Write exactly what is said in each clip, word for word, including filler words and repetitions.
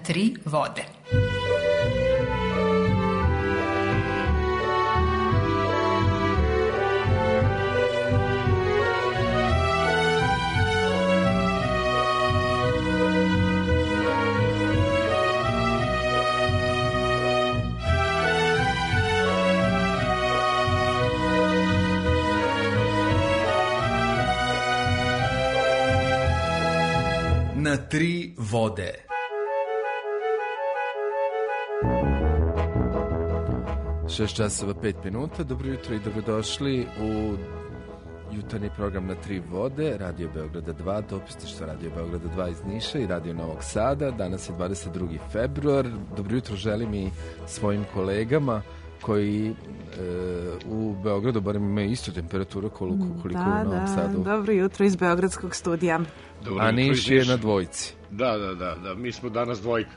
tri vode. Na tri vode. Šest časova pet minuta. Dobro jutro i dobrodošli u jutarnji program Na tri vode, Radio Beograda dva, dopisništvo Radio Beograda dva iz Niša i Radio Novog Sada. Danas je dvadeset drugi februar. Dobro jutro želim i svojim kolegama koji e, u Beogradu barem imaju istu temperaturu koliko, koliko da, u Novom da, Sadu. Dobro jutro iz Beogradskog studija. Dobro, a Niš je na dvojci. Da, da, da, da, mi smo danas dvojka.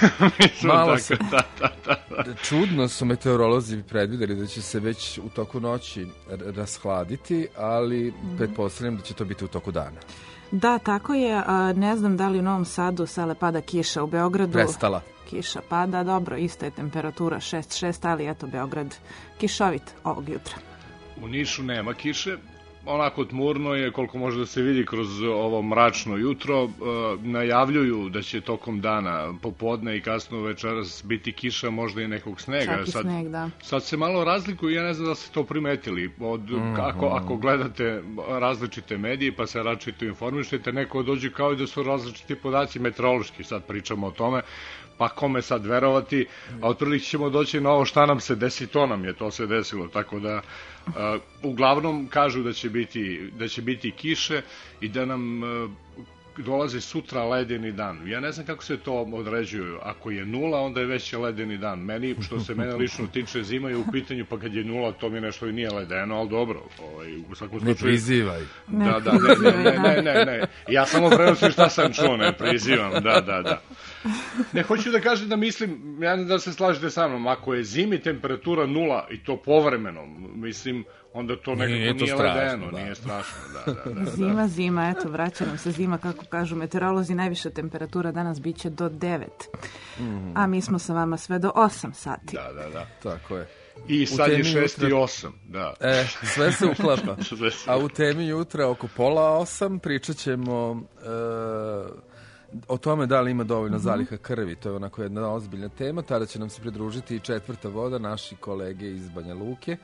Malo se, da, da, da, da. Čudno su meteorolozi predvideli da će se već u toku noći rashladiti, ali mm. pretpostavljam da će to biti u toku dana. Da, tako je. Ne znam da li u Novom Sadu sada pada kiša, u Beogradu prestala. Kiša pada, dobro, ista je temperatura šest šest, ali eto Beograd kišovit ovog jutra. U Nišu nema kiše, onako tmurno je koliko može da se vidi kroz ovo mračno jutro. E, najavljuju da će tokom dana, popodne i kasno večeras biti kiša, možda i nekog snega. Čak i sad, sneg, da. Sad se malo razlikuju, ja ne znam da ste to primetili. Od, mm, ako, ako gledate različite medije pa se različito informišete, neko dođe kao i da su različiti podaci meteorološki, sad pričamo o tome, pa kome sad verovati, a otprilike ćemo doći na ovo šta nam se desi, to nam je to se desilo, tako da uh, uglavnom kažu da će biti da će biti kiše i da nam uh, dolazi sutra ledeni dan. Ja ne znam kako se to određuju. Ako je nula, onda je već ledeni dan. Meni, što se mene lično tiče, zima je u pitanju, pa kad je nula, to mi nešto i nije ledeno, ali dobro. Ovaj, u svakom slučaju... Ne prizivaj. Da, da, ne, ne, ne, ne, ne. Ja samo prenosim šta sam čuo, ne prizivam, da, da, da. Ne, hoću da kažem da mislim, ja ne da se slažete sa mnom, ako je zimi temperatura nula i to povremeno, mislim, onda to nekako nije, nije strašno, ledeno, da. Nije strašno. Da, da, da, da. Zima, zima, eto, vraća nam se zima, kako kažu meteorolozi, najviša temperatura danas biće do devet, mm. a mi smo sa vama sve do osam sati. Da, da, da. Tako je. I sad je šest i osam, da. E, sve se uklapa. A u temi jutra oko pola osam pričat ćemo e, o tome da li ima dovoljno zaliha krvi. To je onako jedna ozbiljna tema. Tada će nam se pridružiti i četvrta voda, naši kolege iz Banja Luke.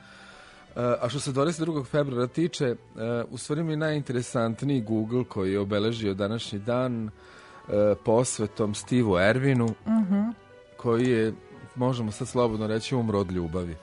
A što se dvadeset drugog februara tiče, u stvari mi je najinteresantniji Google koji je obeležio današnji dan posvetom Steveu Ervinu, uh-huh. koji je, možemo sad slobodno reći, umro od ljubavi.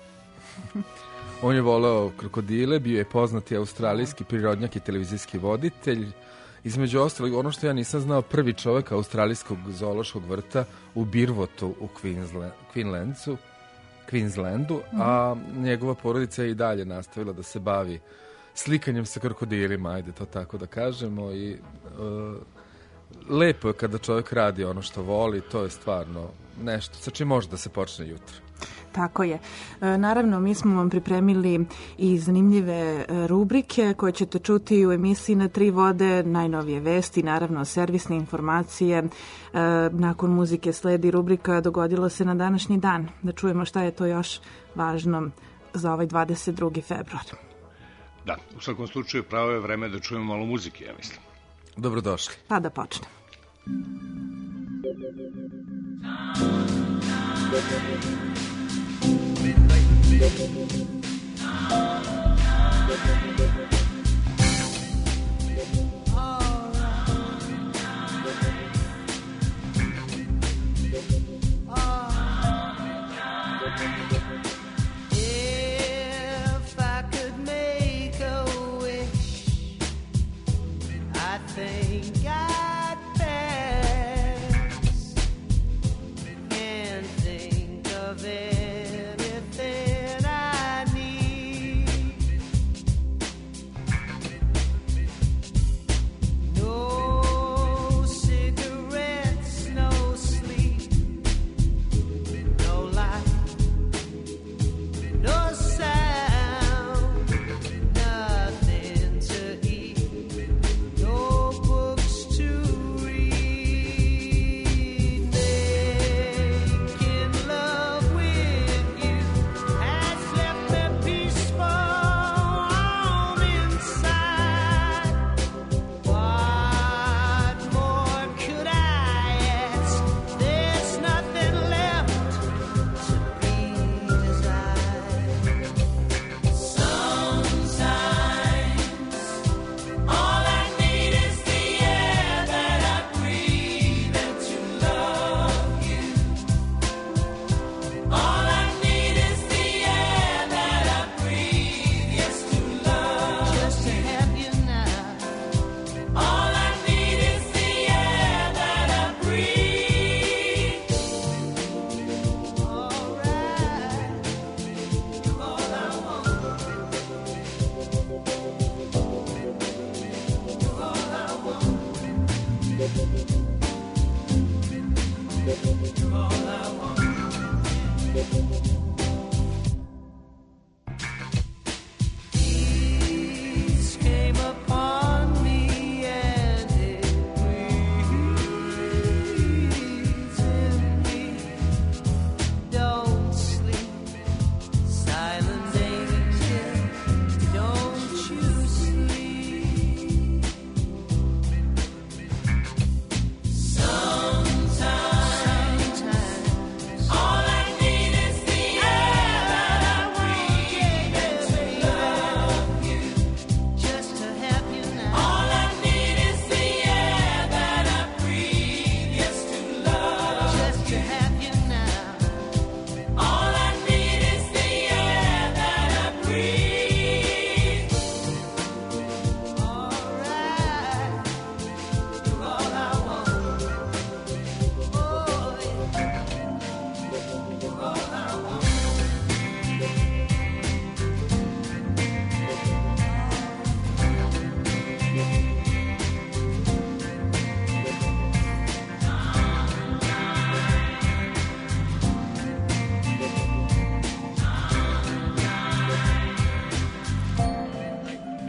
On je voleo krokodile, bio je poznati australijski prirodnjak i televizijski voditelj. Između ostalog, ono što ja nisam znao, prvi čovek australijskog zoološkog vrta u Birvotu u Queensland, Queenslandsu, Queenslandu, a njegova porodica je i dalje nastavila da se bavi slikanjem sa krokodilima, ajde to tako da kažemo, i uh, lepo je kada čovjek radi ono što voli, to je stvarno nešto sa čim može da se počne jutro. Tako je. E, naravno, mi smo vam pripremili i zanimljive rubrike koje ćete čuti u emisiji Na tri vode, najnovije vesti, naravno servisne informacije. E, nakon muzike sledi rubrika Dogodilo se na današnji dan. Da čujemo šta je to još važno za ovaj dvadeset drugi februar. Da, u svakom slučaju pravo je vreme da čujemo malo muzike, ja mislim. Dobrodošli. Pa da počnemo. Anything I need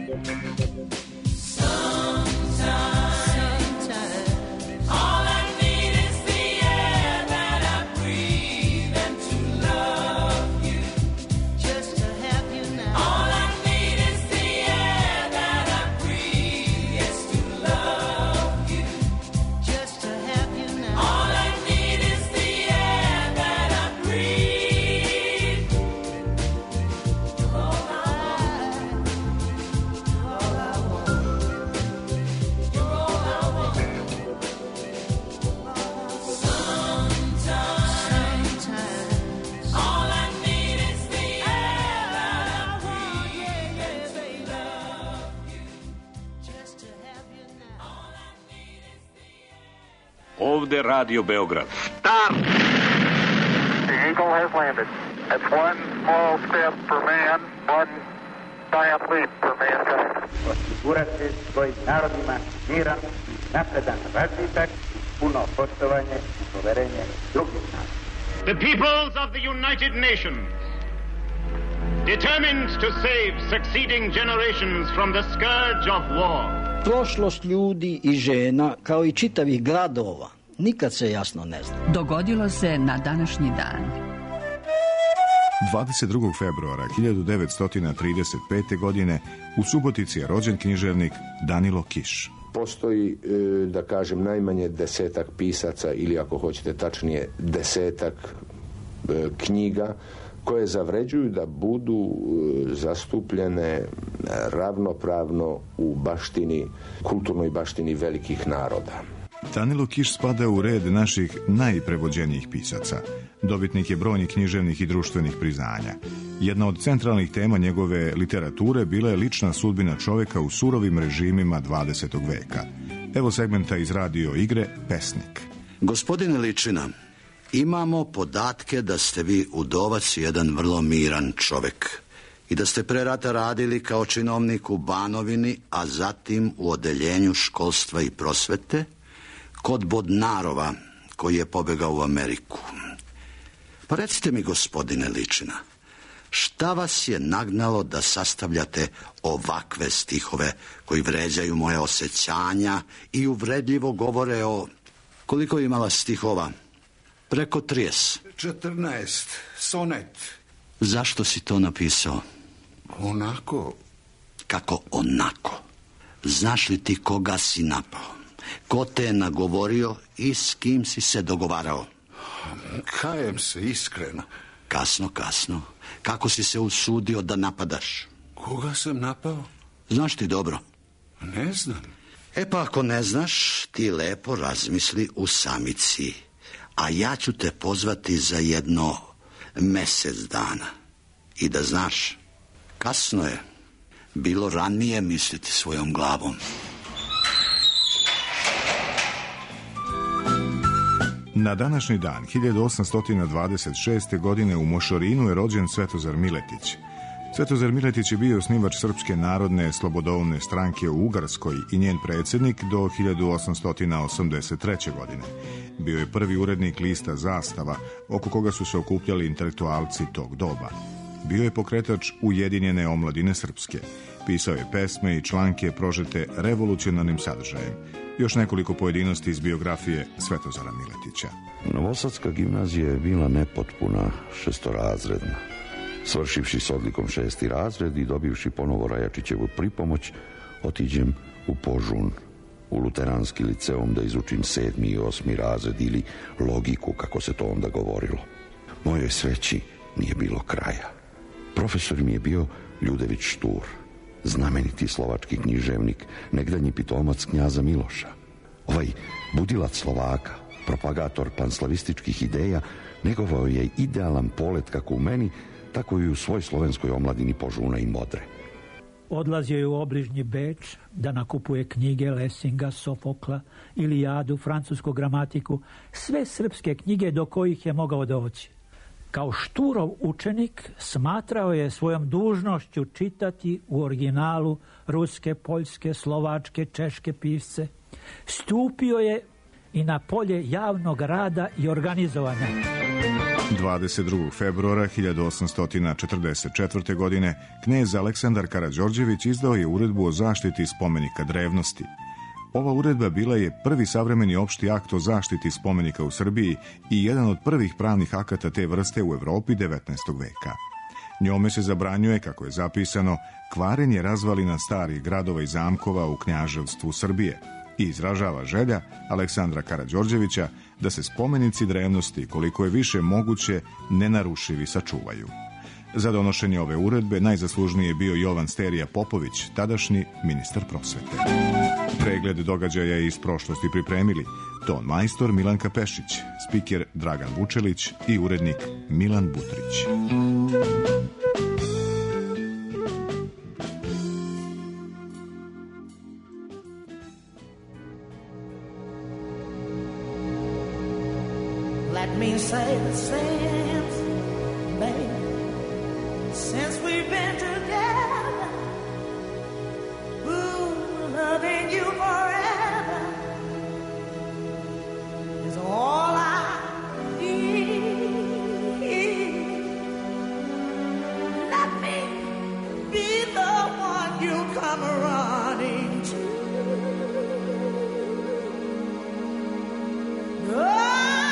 Ovde Radio Beograd. Stop! The Eagle has landed. That's one small step for man, one giant leap for mankind. Osigurati svojim narodima miran, napredan razvitak, puno poštovanje i poverenje drugih naroda. The peoples of the United Nations, determined to save succeeding generations from the scourge of war. Prošlost ljudi i žena, kao i čitavih gradova, nikad se jasno ne zna. Dogodilo se na današnji dan. dvadeset drugog februara hiljadu devetsto trideset pete. godine u Subotici je rođen književnik Danilo Kiš. Postoji, da kažem, najmanje desetak pisaca ili ako hoćete tačnije desetak knjiga koje zavređuju da budu zastupljene ravnopravno u baštini, kulturnoj baštini velikih naroda. Danilo Kiš spada u red naših najprevođenijih pisaca. Dobitnik je brojnih književnih i društvenih priznanja. Jedna od centralnih tema njegove literature bila je lična sudbina čoveka u surovim režimima dvadesetog veka. Evo segmenta iz radio igre Pesnik. Gospodine Ličina, imamo podatke da ste vi udovac i jedan vrlo miran čovek i da ste pre rata radili kao činovnik u Banovini, a zatim u odeljenju školstva i prosvete kod Bodnarova, koji je pobegao u Ameriku. Pa recite mi, gospodine Ličina, šta vas je nagnalo da sastavljate ovakve stihove koji vređaju moje osjećanja i uvredljivo govore o... Koliko je imala stihova? Preko trideset. četrnaest. Sonet. Zašto si to napisao? Onako. Kako onako? Znaš li ti koga si napao? Ko te je nagovorio i s kim si se dogovarao? Kajem se iskreno. Kasno, kasno. Kako si se usudio da napadaš? Koga sam napao? Znaš ti dobro? Ne znam. E pa ako ne znaš, ti lepo razmisli u samici. A ja ću te pozvati za jedno mesec dana. I da znaš, kasno je. Bilo ranije misliti svojom glavom. Na današnji dan, hiljadu osamsto dvadeset šeste. godine u Mošorinu je rođen Svetozar Miletić. Svetozar Miletić je bio osnivač Srpske narodne slobodolne stranke u Ugarskoj i njen predsjednik do hiljadu osamsto osamdeset treće. godine. Bio je prvi urednik lista Zastava, oko koga su se okupljali intelektualci tog doba. Bio je pokretač Ujedinjene omladine srpske. Pisao je pesme i članke prožete revolucionarnim sadržajem. Još nekoliko pojedinosti iz biografije Svetozara Miletića. Novosadska gimnazija je bila nepotpuna, šestorazredna. Svršivši s odlikom šesti razred i dobivši ponovo Rajačićevu pripomoć, otiđem u Požun, u luteranski liceum da izučim sedmi i osmi razred ili logiku, kako se to onda govorilo. Mojoj sreći nije bilo kraja. Profesor mi je bio Ljudević Štur, znameniti slovački književnik, nekdanji pitomac knjaza Miloša. Ovaj budilac Slovaka, propagator panslavističkih ideja, negovao je idealan polet kako u meni, tako i u svoj slovenskoj omladini Požuna i Modre. Odlazio je u obližnji Beč da nakupuje knjige Lessinga, Sofokla, Ilijadu, francusku gramatiku, sve srpske knjige do kojih je mogao doći. Kao Šturov učenik smatrao je svojom dužnošću čitati u originalu ruske, poljske, slovačke, češke pisce. Stupio je i na polje javnog rada i organizovanja. dvadeset drugog februara hiljadu osamsto četrdeset četvrte. godine knez Aleksandar Karađorđević izdao je uredbu o zaštiti spomenika drevnosti. Ova uredba bila je prvi savremeni opšti akt o zaštiti spomenika u Srbiji i jedan od prvih pravnih akata te vrste u Evropi devetnaestog veka. Njome se zabranjuje, kako je zapisano, kvarenje razvalina starih gradova i zamkova u knjaževstvu Srbije i izražava želja Aleksandra Karađorđevića da se spomenici drevnosti, koliko je više moguće, nenarušivi sačuvaju. Za donošenje ove uredbe najzaslužniji je bio Jovan Sterija Popović, tadašnji ministar prosvete. Pregled događaja iz prošlosti pripremili ton majstor Milanka Pešić, spiker Dragan Vučelić i urednik Milan Butrić. Let me say the since, baby, since we've been together, ooh, loving you forever is all I need. Let me be the one you come running to. Oh,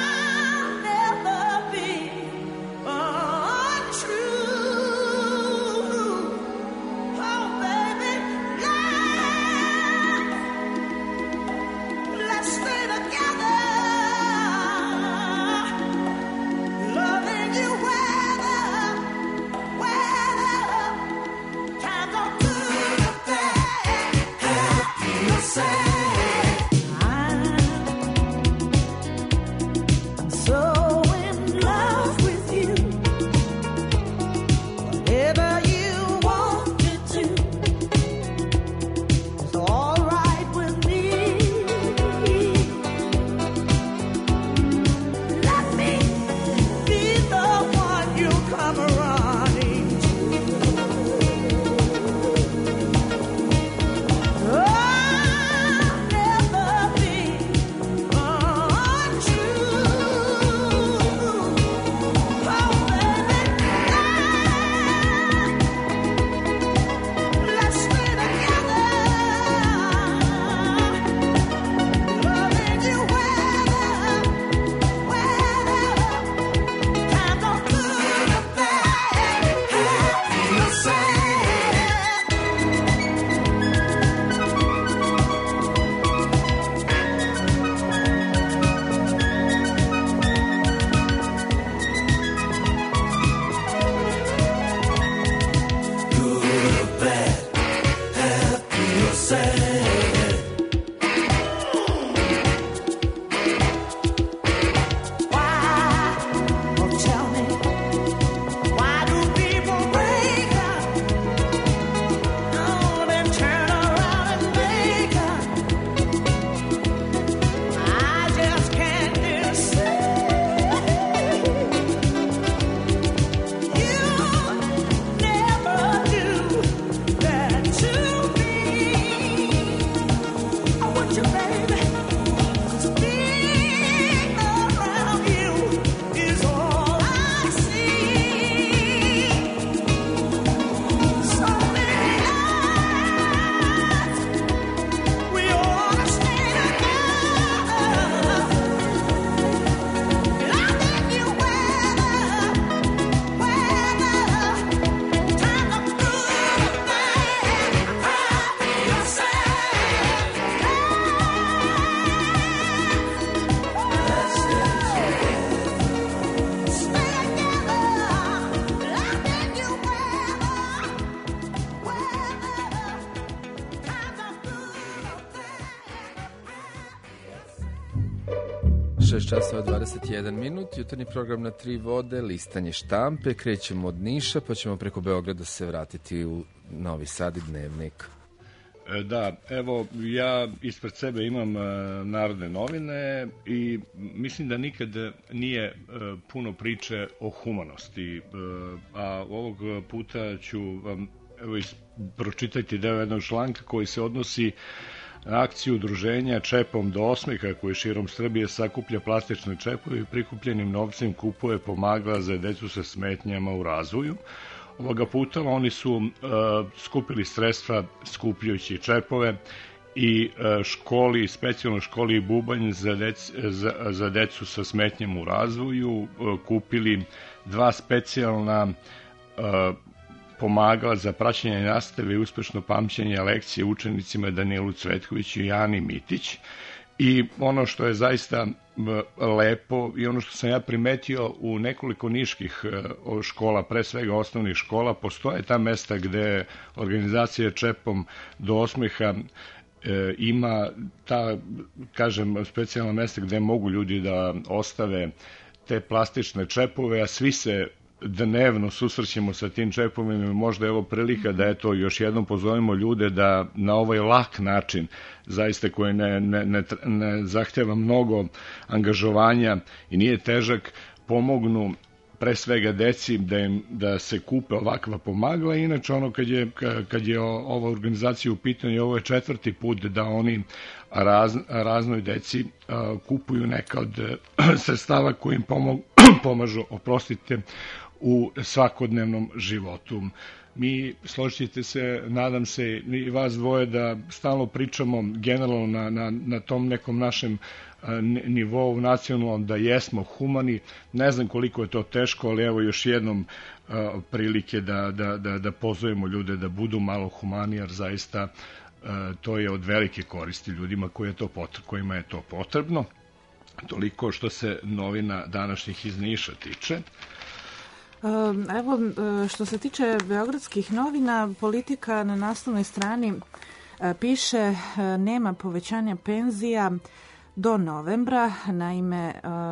šest časova dvadeset jedan minut, jutarnji program na tri vode, listanje štampe, krećemo od Niša, pa ćemo preko Beograda se vratiti u Novi Sad i Dnevnik. Da, evo, ja ispred sebe imam uh, Narodne novine i mislim da nikad nije uh, puno priče o humanosti, uh, a ovog puta ću vam evo, pročitati deo jednog članka koji se odnosi akciju udruženja Čepom do osmeha, koji širom Srbije sakuplja plastične čepove i prikupljenim novcem kupuje pomagala za decu sa smetnjama u razvoju. Ovoga puta oni su uh, skupili sredstva skupljajući čepove i uh, školi, specijalno školi Bubanj za, dec, za, za decu sa smetnjama u razvoju uh, kupili dva specijalna uh, pomagala za praćenje nastave i uspešno pamćenje lekcije učenicima Danielu Cvetkoviću i Ani Mitić. I ono što je zaista lepo i ono što sam ja primetio u nekoliko niških škola, pre svega osnovnih škola, postoje ta mesta gde organizacija Čepom do osmeha ima ta, kažem, specijalna mesta gde mogu ljudi da ostave te plastične čepove, a svi se dnevno susrećemo sa tim čepovima. Možda je ovo prilika da eto još jednom pozovemo ljude da na ovaj lak način, zaista koji ne, ne, ne, ne zahteva mnogo angažovanja i nije težak, pomognu pre svega deci da, im, da se kupe ovakva pomagala. Inače ono kad je, kad je ova organizacija u pitanju, ovo je četvrti put da oni raz, raznoj deci a, kupuju neka od sredstava koji im pomog, pomažu, oprostite, u svakodnevnom životu. Mi, složite se, nadam se i vas dvoje, da stalno pričamo generalno na, na, na tom nekom našem nivou nacionalnom, da jesmo humani. Ne znam koliko je to teško, ali evo još jednom uh, prilike da, da, da, da pozovemo ljude da budu malo humani, jer zaista uh, to je od velike koristi ljudima koji je to potrebno, kojima je to potrebno. Toliko što se novina današnjih iz Niša tiče. Evo, što se tiče beogradskih novina, Politika na naslovnoj strani piše nema povećanja penzija do novembra. Naime,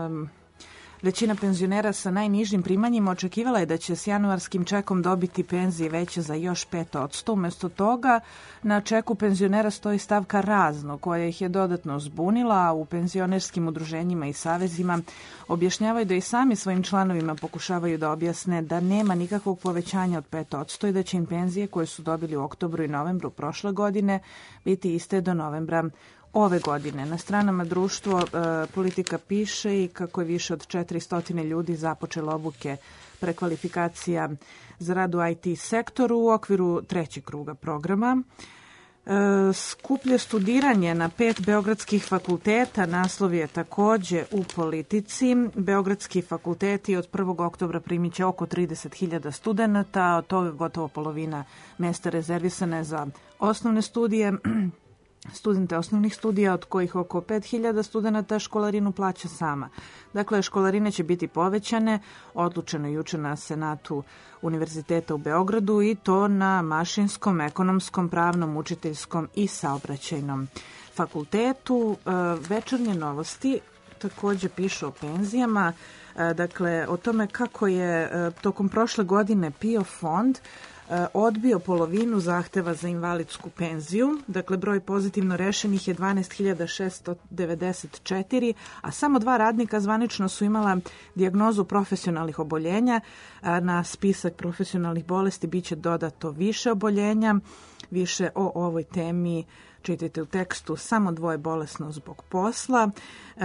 većina penzionera sa najnižim primanjima očekivala je da će s januarskim čekom dobiti penzije veće za još pet posto. Umesto toga, na čeku penzionera stoji stavka razno, koja ih je dodatno zbunila, a u penzionerskim udruženjima i savezima objašnjavaju da i sami svojim članovima pokušavaju da objasne da nema nikakvog povećanja od pet posto i da će im penzije koje su dobili u oktobru i novembru prošle godine biti iste do novembra ove godine. Na stranama društvo e, Politika piše i kako je više od četiristo ljudi započelo obuke prekvalifikacija za rad u I T sektoru u okviru trećeg kruga programa. E, skuplje studiranje na pet beogradskih fakulteta, naslov je takođe u Politici. Beogradski fakulteti od prvog oktobra primit će oko trideset hiljada studenta, od toga gotovo polovina mesta rezervisane za osnovne studije, studente osnovnih studija, od kojih oko pet hiljada studenta školarinu plaća sama. Dakle, školarine će biti povećane, odlučeno juče na Senatu Univerziteta u Beogradu, i to na Mašinskom, Ekonomskom, Pravnom, Učiteljskom i Saobraćajnom fakultetu. Večernje novosti takođe pišu o penzijama, dakle, o tome kako je tokom prošle godine P I O fond odbio polovinu zahteva za invalidsku penziju. Dakle, broj pozitivno rešenih je dvanaest hiljada šesto devedeset četiri, a samo dva radnika zvanično su imala dijagnozu profesionalnih oboljenja. Na spisak profesionalnih bolesti biće dodato više oboljenja. Više o ovoj temi čitajte u tekstu Samo dvoje bolesno zbog posla. E,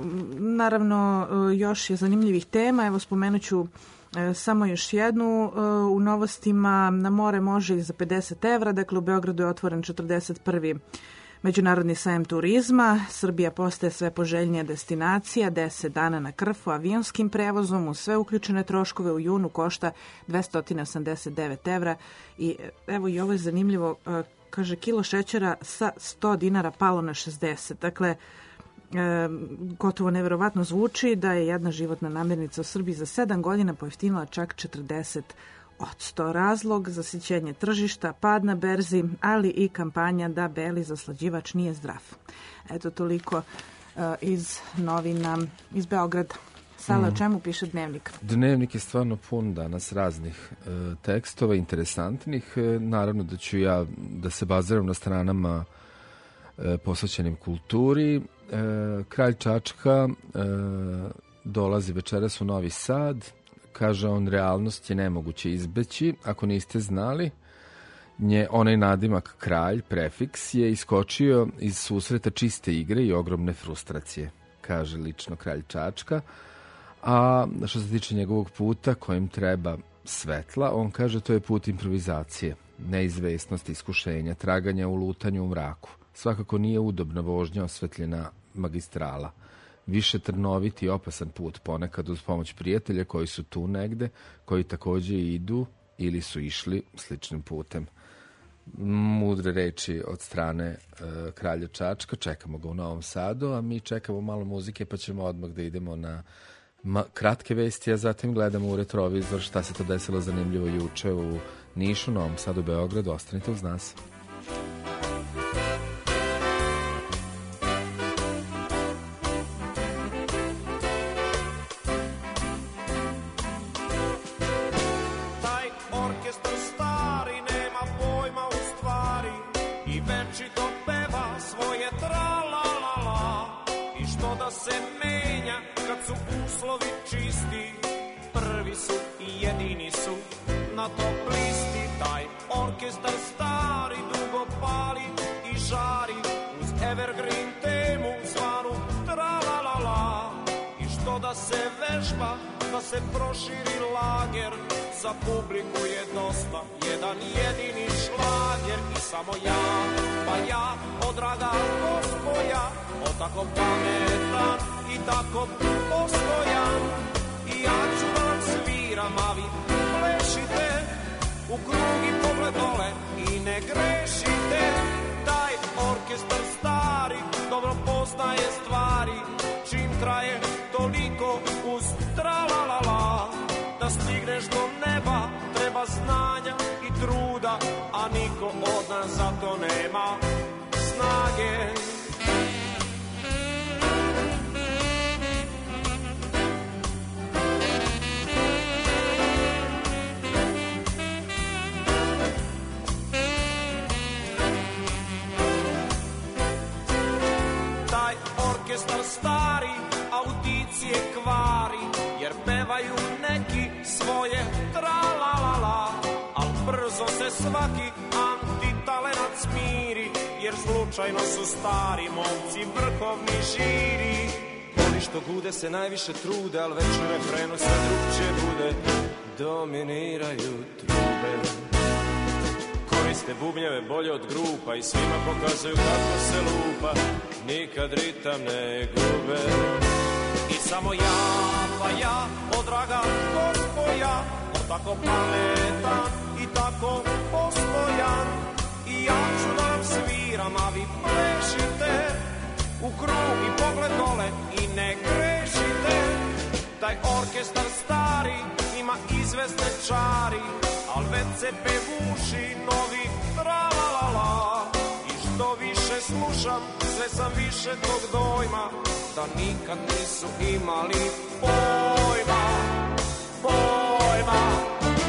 naravno, još je zanimljivih tema. Evo, spomenut ću samo još jednu. U novostima na more može i za pedeset evra. Dakle, u Beogradu je otvoren četrdeset prvi Međunarodni sajam turizma. Srbija postaje sve poželjnija destinacija. deset dana na Krfu avionskim prevozom u sve uključene troškove u junu košta dvesta osamdeset devet evra. I evo, i ovo je zanimljivo. Kaže, kilo šećera sa sto dinara palo na šezdeset. Dakle, E, gotovo neverovatno zvuči da je jedna životna namirnica u Srbiji za sedam godina pojeftinila čak četrdeset odsto. Razlog zasićenje tržišta, pad na berzi, ali i kampanja da beli zaslađivač nije zdrav. Eto, toliko e, iz novina iz Beograda. Sala, mm. o čemu piše Dnevnik? Dnevnik je stvarno pun danas raznih e, tekstova, interesantnih. E, naravno da ću ja da se baziram na stranama e, posvećenim kulturi. E, kralj Čačka e, dolazi večeras u Novi Sad. Kaže on, realnost je nemoguće izbeći. Ako niste znali, Nje, onaj nadimak kralj, prefiks, je iskočio iz susreta čiste igre i ogromne frustracije, kaže lično kralj Čačka. A što se tiče njegovog puta kojim treba svetla, on kaže to je put improvizacije, neizvesnosti, iskušenja, traganja u lutanju u mraku. Svakako nije udobna vožnja osvetljena magistrala. Više trnoviti i opasan put, ponekad uz pomoć prijatelja koji su tu negde, koji takođe idu ili su išli sličnim putem. Mudre reči od strane e, kralja Čačka. Čekamo ga u Novom Sadu, a mi čekamo malo muzike pa ćemo odmah da idemo na ma, kratke vesti, a zatim gledamo u retrovizor šta se to desilo zanimljivo juče u Nišu, Novom Sadu, Beogradu. Ostanite uz nas. Da se proširi lager, za publiku je dosta jedan jedini šlager. I samo ja, pa ja, o draga gospoja, o tako pametan i tako postojan. I ja ću da vam sviram, a vi plešite u krug i pogled dole i ne grešite. Taj orkestar stari dobro poznaje stvari, čim traje toliko uz tra-la-la-la. Da stigneš do neba treba znanja i truda, a niko od nas za to nema snage. Taj orkestar stari audicije kvari, jer pevaju neki svoje tra-la-la-la. Al brzo se svaki antitalenat smiri, jer slučajno su stari momci vrhovni žiri. Oni što gude se najviše trude, al već u refrenu sve drugčije bude. Dominiraju trube, koriste bubnjeve bolje od grupa i svima pokazuju kako se lupa, nikad ritam ne gube. I samo ja, pa ja, o draga gospoja, o tako pametan i tako postojan. I ja ću da vam sviram, a vi plešite u krug i pogled dole i ne grešite. Taj orkestar stari ima izvesne čari, al već se pevuši novi tra-la-la-la. I što više slušam, sve sam više tog dojma, da nikad nisu imali pojma, pojma.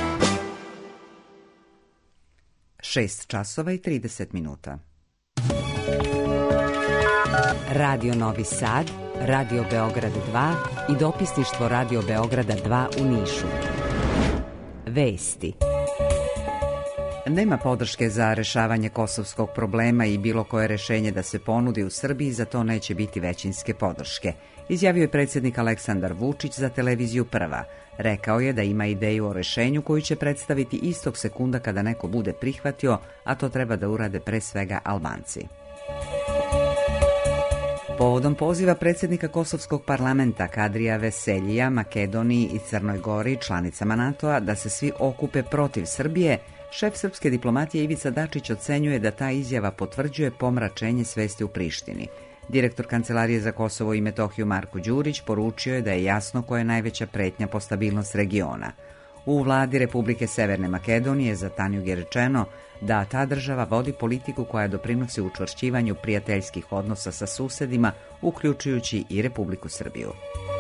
Šest časova i trideset minuta. Radio Novi Sad, Radio Beograd dva i dopisništvo Radio Beograda dva u Nišu. Vesti. Nema podrške za rešavanje kosovskog problema i bilo koje rešenje da se ponudi u Srbiji, za to neće biti većinske podrške, izjavio je predsjednik Aleksandar Vučić za televiziju Prva. Rekao je da ima ideju o rešenju koju će predstaviti istog sekunda kada neko bude prihvatio, a to treba da urade pre svega Albanci. Povodom poziva predsjednika Kosovskog parlamenta Kadrija Veseljija, Makedoniji i Crnoj Gori, članicama NATO-a, da se svi okupe protiv Srbije, šef srpske diplomatije Ivica Dačić ocenjuje da ta izjava potvrđuje pomračenje svesti u Prištini. Direktor Kancelarije za Kosovo i Metohiju Marko Đurić poručio je da je jasno koja je najveća pretnja po stabilnost regiona. U vladi Republike Severne Makedonije za Tanjug je rečeno da ta država vodi politiku koja doprinosi učvršćivanju prijateljskih odnosa sa susedima, uključujući i Republiku Srbiju.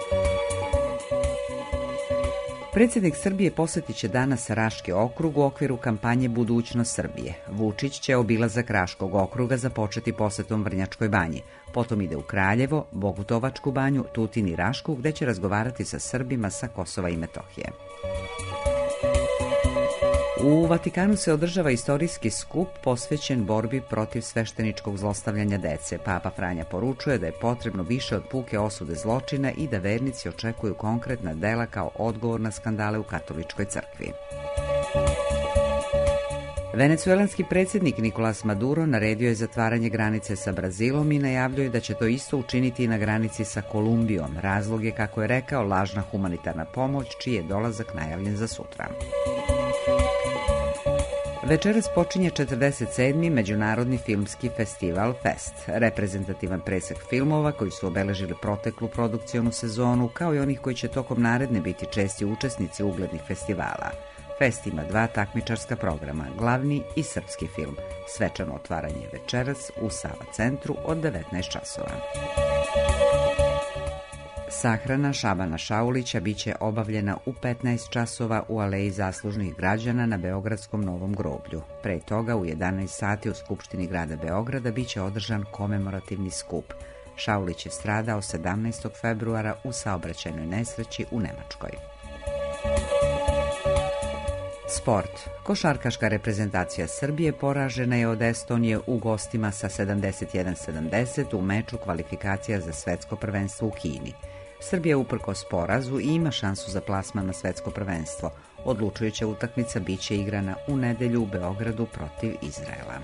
Predsjednik Srbije posjetit će danas Raški okrug u okviru kampanje Budućnost Srbije. Vučić će obilazak Raškog okruga započeti posjetom Vrnjačkoj banji. Potom ide u Kraljevo, Bogutovačku banju, Tutin i Rašku, gde će razgovarati sa Srbima sa Kosova i Metohije. U Vatikanu se održava istorijski skup posvećen borbi protiv svešteničkog zlostavljanja dece. Papa Franja poručuje da je potrebno više od puke osude zločina i da vernici očekuju konkretna dela kao odgovor na skandale u katoličkoj crkvi. Venecuelanski predsjednik Nicolas Maduro naredio je zatvaranje granice sa Brazilom i najavljuje da će to isto učiniti i na granici sa Kolumbijom. Razlog je, kako je rekao, lažna humanitarna pomoć, čiji je dolazak najavljen za sutra. Večeras počinje četrdeset sedmi Međunarodni filmski festival Fest, reprezentativan presek filmova koji su obeležili proteklu produkcionu sezonu, kao i onih koji će tokom naredne biti česti učesnici uglednih festivala. Fest ima dva takmičarska programa, glavni i srpski film. Svečano otvaranje večeras u Sava centru od devetnaest časova. Sahrana Šabana Šaulića biće obavljena u petnaest časova u Aleji zaslužnih građana na Beogradskom Novom groblju. Pre toga u jedanaest sati u Skupštini grada Beograda biće održan komemorativni skup. Šaulić je stradao sedamnaestog februara u saobraćajnoj nesreći u Nemačkoj. Sport. Košarkaška reprezentacija Srbije poražena je od Estonije u gostima sa sedamdeset jedan sedamdeset u meču kvalifikacija za svetsko prvenstvo u Kini. Srbija uprkos porazu i ima šansu za plasman na svetsko prvenstvo. Odlučujuća utakmica biće igrana u nedelju u Beogradu protiv Izraela.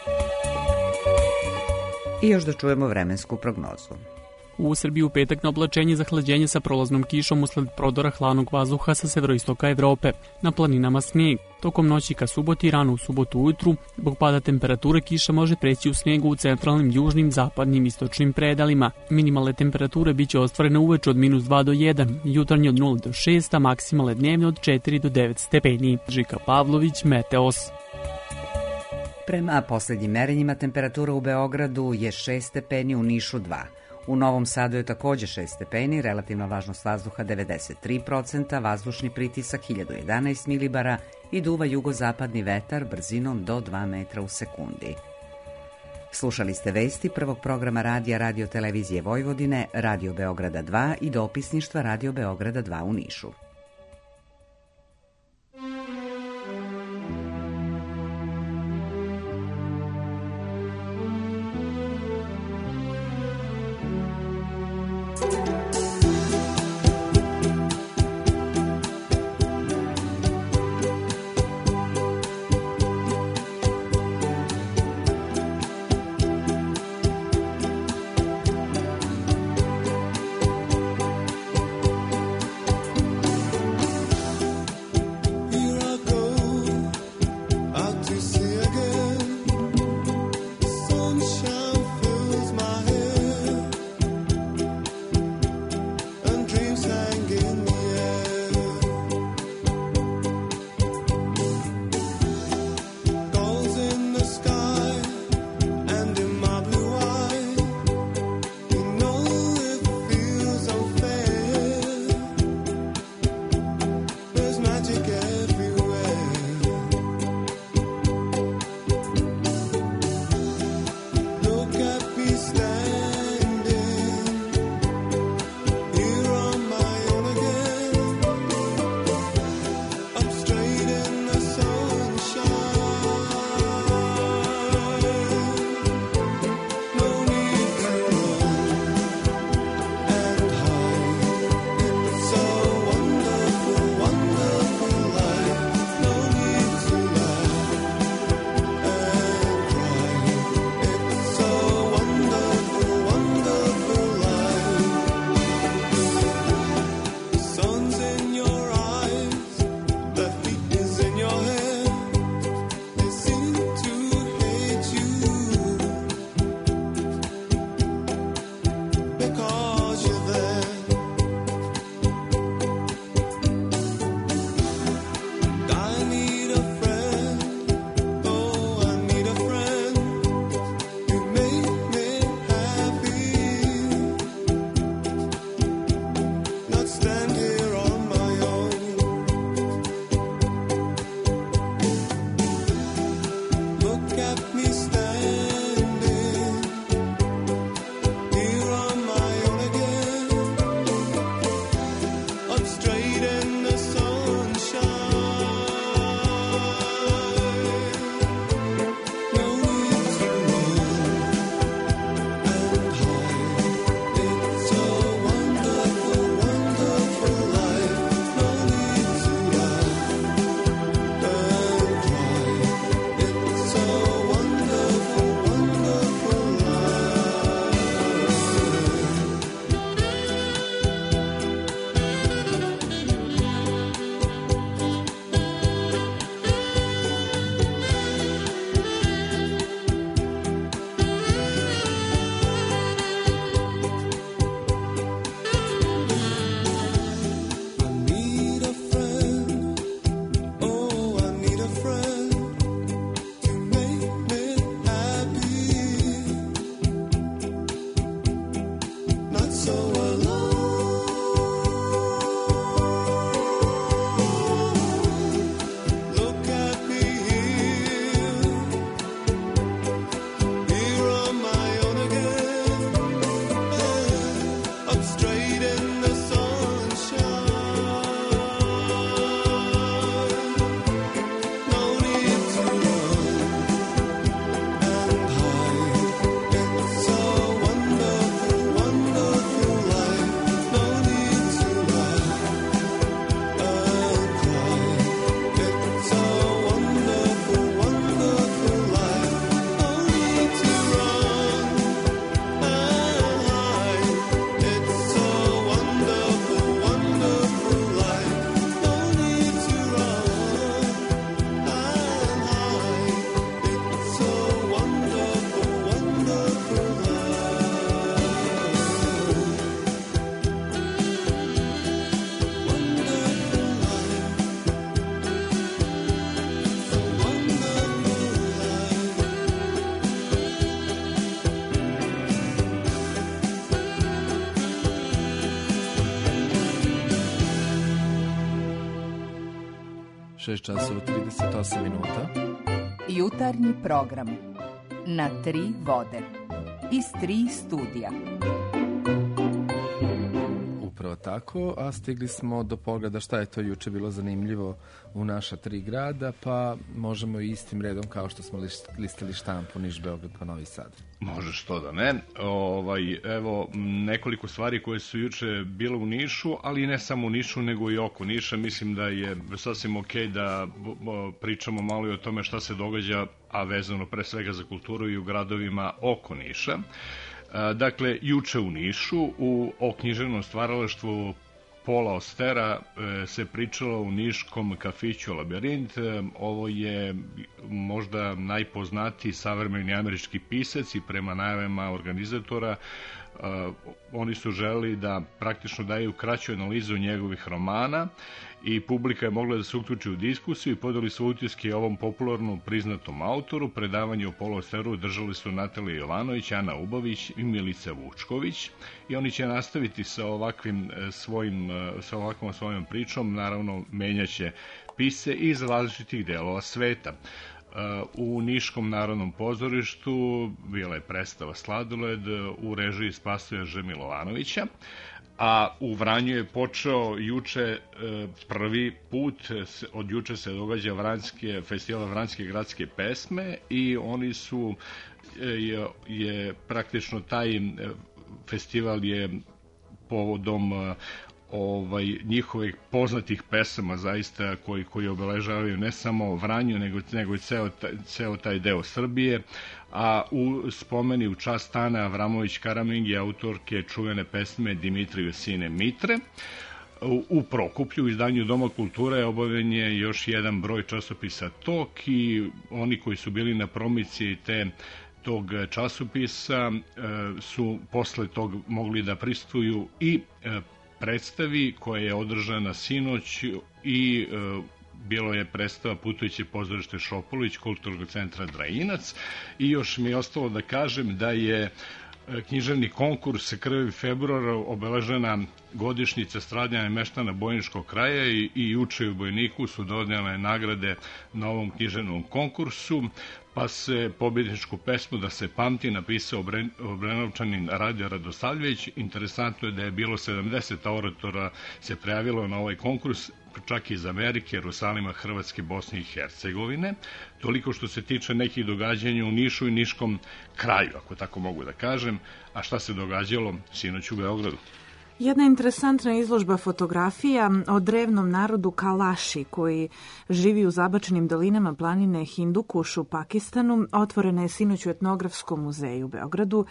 I još da čujemo vremensku prognozu. U Srbiji u petak na oblačenje zahlađenje sa prolaznom kišom usled prodora hladnog vazduha sa severoistoka Evrope. Na planinama snijeg. Tokom noći ka suboti i rano u subotu ujutru, zbog pada temperature kiša može preći u snijegu u centralnim, južnim, zapadnim i istočnim predalima. Minimalne temperature biće ostvarene uveče od minus dva do jedan, jutarnje od nula do šest, a maksimalne dnevne od četiri do devet stepeni. Žika Pavlović, Meteos. Prema posljednjim merenjima temperatura u Beogradu je šest stepeni, u Nišu dva. U Novom Sadu je također šest stepeni, relativna vlažnost vazduha devedeset tri posto, vazdušni pritisak hiljadu jedanaest milibara i duva jugozapadni vetar brzinom do dva metra u sekundi. Slušali ste vesti prvog programa radija Radio Televizije Vojvodine, Radio Beograda dva i dopisništva Radio Beograda dva u Nišu. šest časova trideset osam minuta. Jutarnji program na tri vode iz tri studija. Upravo tako, a stigli smo do pogleda šta je to juče bilo zanimljivo u naša tri grada, pa možemo istim redom kao što smo listali štampu Niš, Beograd pa Novi Sad. Može, što da ne. Ovaj, evo nekoliko stvari koje su juče bile u Nišu, ali ne samo u Nišu, nego i oko Niša. Mislim da je sasvim okej da pričamo malo i o tome šta se događa, a vezano pre svega za kulturu i u gradovima oko Niša. Dakle, juče u Nišu, u o književnom stvaralaštvu Pola Ostera se pričalo u niškom kafiću Labirint. Ovo je možda najpoznatiji savremeni američki pisac i prema najavama organizatora Uh, oni su želeli da praktično daju kraću analizu njegovih romana i publika je mogla da se uključi u diskusiju i podeli svoje utiske ovom popularnom priznatom autoru. Predavanje o Polu Osteru držali su Natalija Jovanović, Ana Ubavić i Milica Vučković i oni će nastaviti sa ovakvim svojim, sa ovakvom svojom pričom, naravno menjaće pise iz različitih delova sveta. U Niškom narodnom pozorištu bila je predstava Sladoled u režiji Spasoja Milovanovića, a u Vranju je počeo juče prvi put, od juče se događa Vranjske, festival Vranjske gradske pesme i oni su, je, je praktično taj festival je povodom ovaj, njihovih poznatih pesama zaista koji, koji obeležavaju ne samo Vranju, nego, nego i ceo, taj, ceo taj deo Srbije, a u spomeni u čast Ane Avramović Karamingi, autorke čuvene pesme Dimitriju sine Mitre. U, u Prokuplju, u izdanju Doma kulture, je obavljen je još jedan broj časopisa Tok i oni koji su bili na promociji te tog časopisa su posle tog mogli da pristuju i predstavi koja je održana sinoć i e, bilo je predstava Putujuće pozorište Šopolović, Kulturnog centra Drajinac i još mi je ostalo da kažem da je književni konkurs Krvavi februar obeležena godišnjica stradanja meštana Bojničkog kraja i, i juče u Bojniku su dodeljene nagrade na ovom književnom konkursu, pa se pobjedničku pesmu Da se pamti napisao Obrenovčanin Radija Radosavljević. Interesantno je da je bilo sedamdeset oratora se prijavilo na ovaj konkurs, čak iz Amerike, Jerusalima, Hrvatske, Bosne i Hercegovine. Toliko što se tiče nekih događanja u Nišu i Niškom kraju, ako tako mogu da kažem. A šta se događalo sinoć u Beogradu? Jedna interesantna izložba fotografija o drevnom narodu Kalaši koji živi u zabačenim dolinama planine Hindukuš u Pakistanu otvorena je sinoć u Etnografskom muzeju u Beogradu.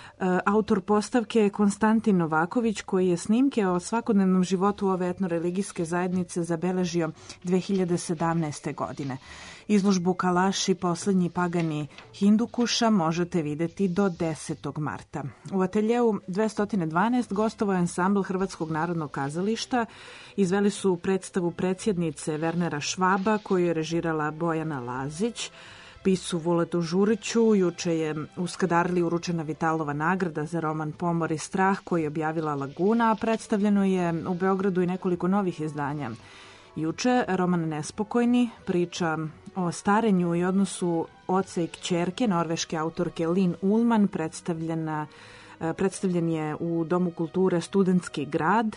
Autor postavke je Konstantin Novaković koji je snimke o svakodnevnom životu ove etnoreligijske zajednice zabeležio dve hiljade sedamnaeste. godine. Izložbu Kalaši, poslednji pagani Hindukuša, možete videti do desetog marta. U ateljeu dvesta dvanaest gostovao je ansambl Hrvatskog narodnog kazališta. Izveli su predstavu predsjednice Wernera Švaba koju je režirala Bojana Lazić. Pisu Vuletu Žuriću juče je u Skadarli uručena Vitalova nagrada za roman Pomor i strah koji je objavila Laguna, a predstavljeno je u Beogradu i nekoliko novih izdanja. Juče roman Nespokojni priča o starenju i odnosu oca i kćerke norveške autorke Lin Ullman, predstavljena, predstavljen je u Domu kulture Studentski grad,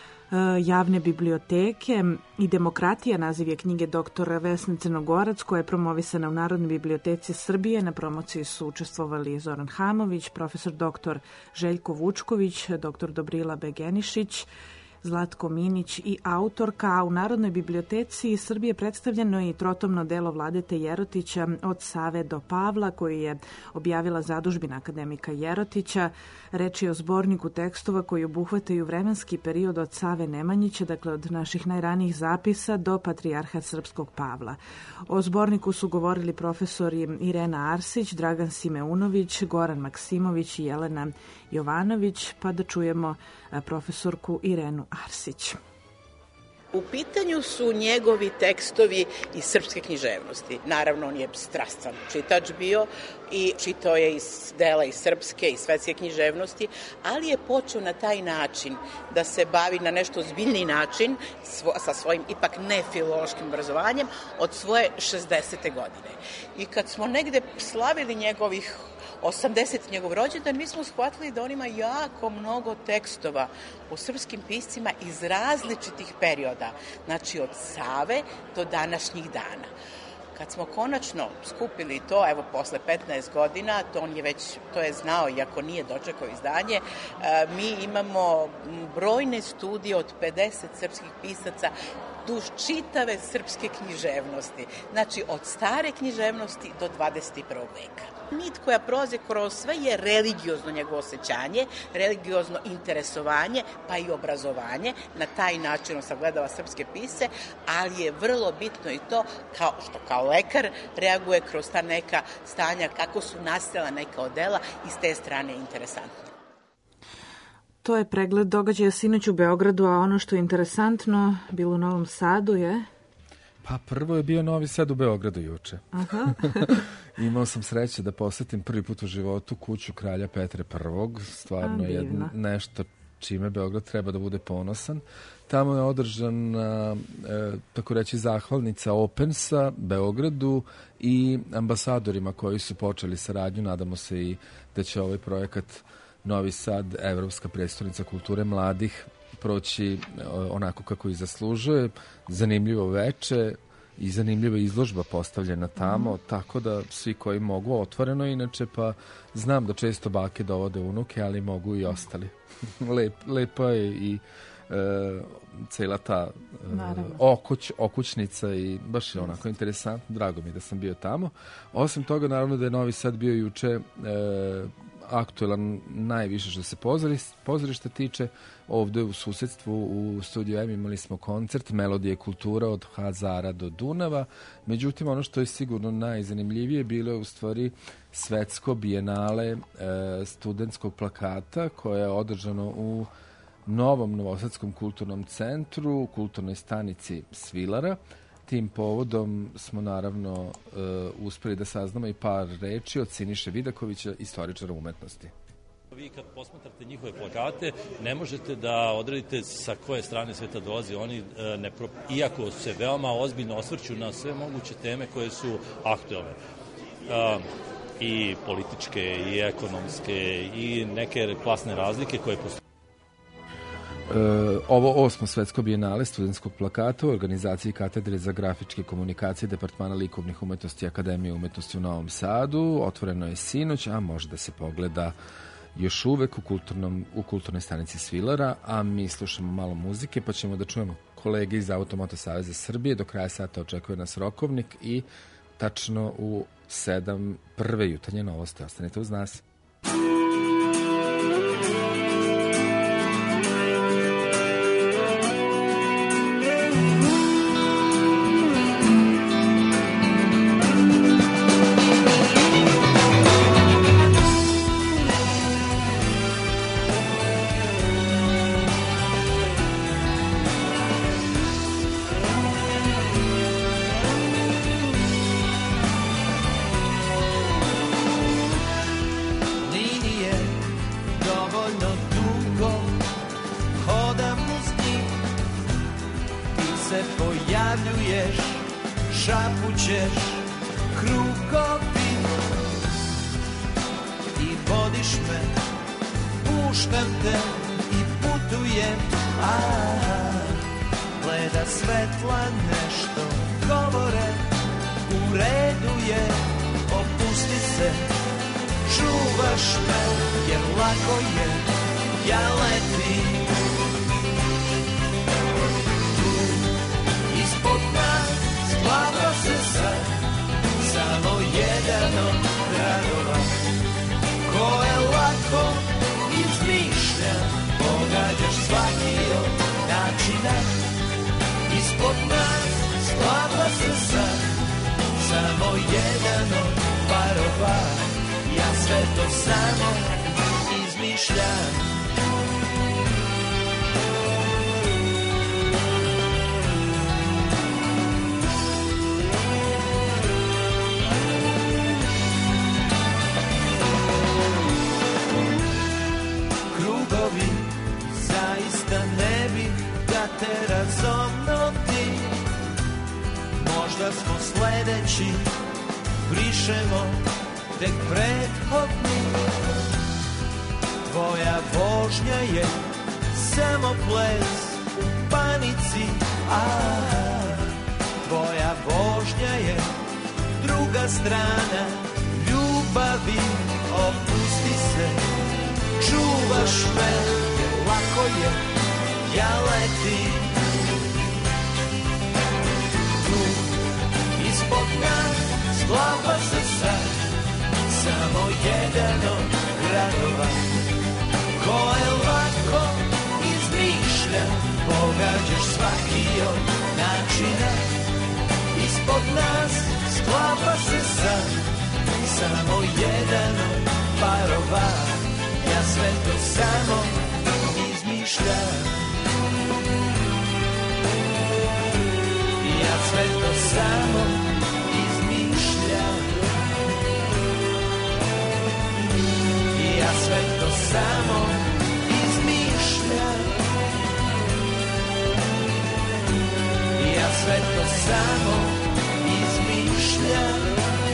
javne biblioteke i demokratija, naziv je knjige doktora Vesne Crnogorac koja je promovisana u Narodnoj biblioteci Srbije. Na promociji su učestvovali Zoran Hamović, profesor doktor Željko Vučković, doktor Dobrila Begenišić, Zlatko Minić i autorka, a u Narodnoj biblioteci Srbije predstavljeno je i trotomno delo Vladete Jerotića Od Save do Pavla koji je objavila zadužbina akademika Jerotića. Reč je o zborniku tekstova koji obuhvataju vremenski period od Save Nemanjića, dakle od naših najranijih zapisa do patrijarha srpskog Pavla. O zborniku su govorili profesori Irena Arsić, Dragan Simeunović, Goran Maksimović i Jelena Jovanović, pa da čujemo profesorku Irenu Arsić. U pitanju su njegovi tekstovi iz srpske književnosti. Naravno, on je strastvan čitač bio i čitao je iz dela iz srpske i svetske književnosti, ali je počeo na taj način da se bavi na nešto zbiljniji način svo, sa svojim ipak ne filološkim obrazovanjem od svoje šezdesete godine. I kad smo negde slavili njegovih osamdeset njegov rođendan, mi smo shvatili da on ima jako mnogo tekstova o srpskim piscima iz različitih perioda, znači od Save do današnjih dana. Kad smo konačno skupili to, evo posle petnaest godina, to on je već, to je znao, iako nije dočekao izdanje, mi imamo brojne studije od pedeset srpskih pisaca duž čitave srpske književnosti, znači od stare književnosti do dvadeset prvog veka. Nit koja proze kroz sve je religiozno njegovo osjećanje, religiozno interesovanje, pa i obrazovanje. Na taj način on sagledava srpske pisce, ali je vrlo bitno i to kao, što kao lekar reaguje kroz ta neka stanja, kako su nastala neka odela i s te strane interesantno. To je pregled događaja sinoć u Beogradu, a ono što je interesantno bilo u Novom Sadu je... Pa prvo je bio Novi Sad u Beogradu juče. Aha. Imao sam sreće da posetim prvi put u životu kuću kralja Petra Prvog. Stvarno je nešto čime Beograd treba da bude ponosan. Tamo je održana, e, tako reći, zahvalnica Opensa Beogradu i ambasadorima koji su počeli saradnju. Nadamo se i da će ovaj projekat Novi Sad, Evropska predstavnica kulture mladih, proći onako kako i zaslužuje. Zanimljivo veče i zanimljiva izložba postavljena tamo, mm. tako da svi koji mogu, otvoreno inače, pa znam da često bake dovode unuke, ali mogu i ostali. Lep, lepa je i e, cela ta e, okuć, okućnica i baš je onako interesantno. Drago mi je da sam bio tamo. Osim toga, naravno da je Novi Sad bio juče e, aktuelan najviše što se pozorišta tiče. Ovde u susedstvu u Studiju M imali smo koncert Melodije kultura od Hazara do Dunava. Međutim, ono što je sigurno najzanimljivije bilo je u stvari svetsko bijenale e, studentskog plakata koje je održano u novom Novosadskom kulturnom centru, u kulturnoj stanici Svilara. Tim povodom smo naravno uh, uspeli da saznamo i par reči od Siniše Vidakovića, istoričara umetnosti. Vi kad posmatrate njihove plakate, ne možete da odredite sa koje strane sveta dolazi. Oni, ne pro... iako se veoma ozbiljno osvrću na sve moguće teme koje su aktuelne. Uh, I političke, i ekonomske, i neke klasne razlike koje postoje. Uh, ovo osmo svetsko bijenale studentskog plakata u organizaciji Katedre za grafičke komunikacije Departmana likovnih umetnosti Akademije umetnosti u Novom Sadu otvoreno je sinoć, a može da se pogleda još uvek u, kulturnom, u kulturnoj stanici Svilara, a mi slušamo malo muzike pa ćemo da čujemo kolege iz Automoto Saveza Srbije. Do kraja sata očekuje nas rokovnik i tačno u sedam prve jutarnje novosti. Ostanite uz nas. da smo sledeći, brišemo tek prethodni. Tvoja vožnja je samo ples u panici, a tvoja vožnja je druga strana ljubavi. Opusti se, čuvaš me, lako je, ja letim. Tu ispod nas sklapa se sad samo jedan od gradova koje lako izmišlja, pogađaš svaki od načina. Ispod nas sklapa se sad samo jedan od parova, ja sve to samo izmišljam. Ja sve to samo izmišljam. Ja sve to samo izmišljam. Ja sve to samo izmišljam.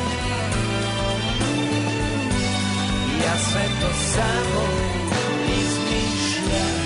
Ja sve to samo izmišljam.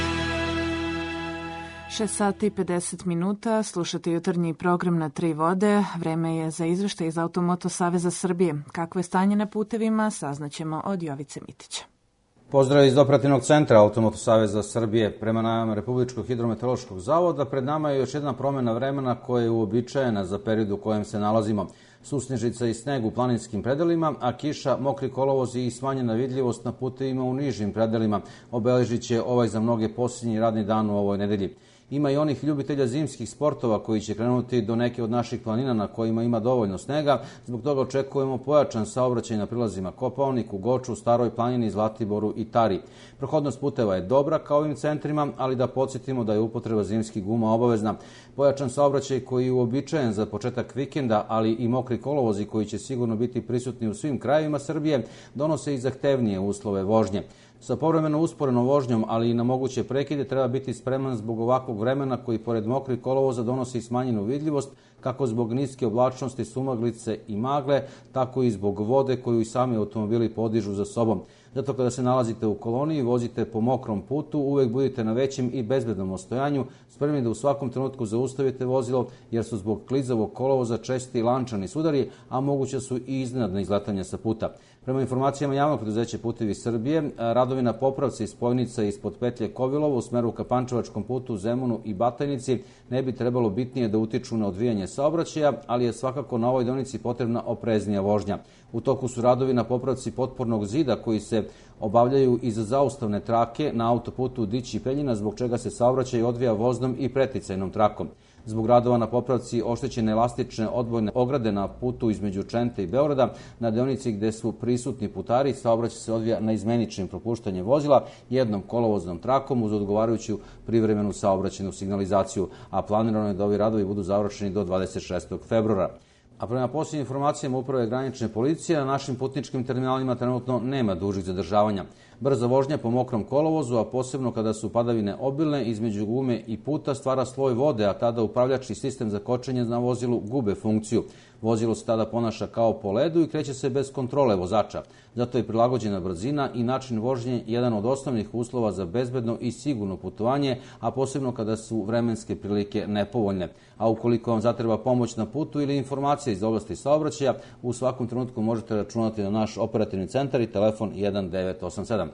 šest sati i pedeset minuta, slušate jutarnji program na Tri vode. Vreme je za izveštaj iz Automoto Saveza Srbije. Kakvo je stanje na putevima, saznaćemo od Jovice Mitića. Pozdrav iz operativnog centra Automoto Saveza Srbije. Prema najavama Republičkog hidrometeorološkog zavoda, pred nama je još jedna promena vremena koja je uobičajena za period u kojem se nalazimo. Susnežica i sneg u planinskim predelima, a kiša, mokri kolovozi i smanjena vidljivost na putevima u nižim predelima obeležit će ovaj za mnoge posljednji radni dan u ovoj nedelji. Ima i onih ljubitelja zimskih sportova koji će krenuti do neke od naših planina na kojima ima dovoljno snega. Zbog toga očekujemo pojačan saobraćaj na prilazima Kopaoniku, Goču, Staroj planini, Zlatiboru i Tari. Prohodnost puteva je dobra kao ovim centrima, ali da podsjetimo da je upotreba zimskih guma obavezna. Pojačan saobraćaj koji je uobičajen za početak vikenda, ali i mokri kolovozi koji će sigurno biti prisutni u svim krajevima Srbije, donose i zahtevnije uslove vožnje. Sa povremeno usporenom vožnjom, ali i na moguće prekide, treba biti spreman zbog ovakvog vremena koji pored mokrih kolovoza donosi smanjenu vidljivost, kako zbog niske oblačnosti, sumaglice i magle, tako i zbog vode koju i sami automobili podižu za sobom. Zato kada se nalazite u koloniji, vozite po mokrom putu, uvek budite na većem i bezbednom ostojanju, spremni da u svakom trenutku zaustavite vozilo, jer su zbog klizavog kolovoza česti lančani sudari, a moguće su i iznenadna izletanja sa puta. Prema informacijama javnog preduzeća Putevi Srbije, radovi na popravci iz spojnica ispod petlje Kovilovo u smeru ka Pančevačkom putu, Zemunu i Batajnici ne bi trebalo bitnije da utiču na odvijanje saobraćaja, ali je svakako na ovoj deonici potrebna opreznija vožnja. U toku su radovi na popravci potpornog zida koji se obavljaju iz zaustavne trake na autoputu Dići i Peljina, zbog čega se saobraćaj odvija voznom i preticajnom trakom. Zbog radova na popravci oštećene elastične odbojne ograde na putu između Čente i Beograda, na deonici gde su prisutni putari, saobraćaj se odvija na izmeničnim propuštanje vozila jednom kolovoznom trakom uz odgovarajuću privremenu saobraćajnu signalizaciju, a planirano je da ovi radovi budu završeni do dvadeset šestog februara. A prema posljednjim informacijama Uprave granične policije, na našim putničkim terminalima trenutno nema dužih zadržavanja. Brza vožnja po mokrom kolovozu, a posebno kada su padavine obilne, između gume i puta stvara sloj vode, a tada upravljač i sistem za kočenje na vozilu gube funkciju. Vozilo se tada ponaša kao po ledu i kreće se bez kontrole vozača. Zato je prilagođena brzina i način vožnje jedan od osnovnih uslova za bezbedno i sigurno putovanje, a posebno kada su vremenske prilike nepovoljne. A ukoliko vam zatreba pomoć na putu ili informacija iz oblasti saobraćaja, u svakom trenutku možete računati na naš operativni centar i telefon jedan devet osam sedam.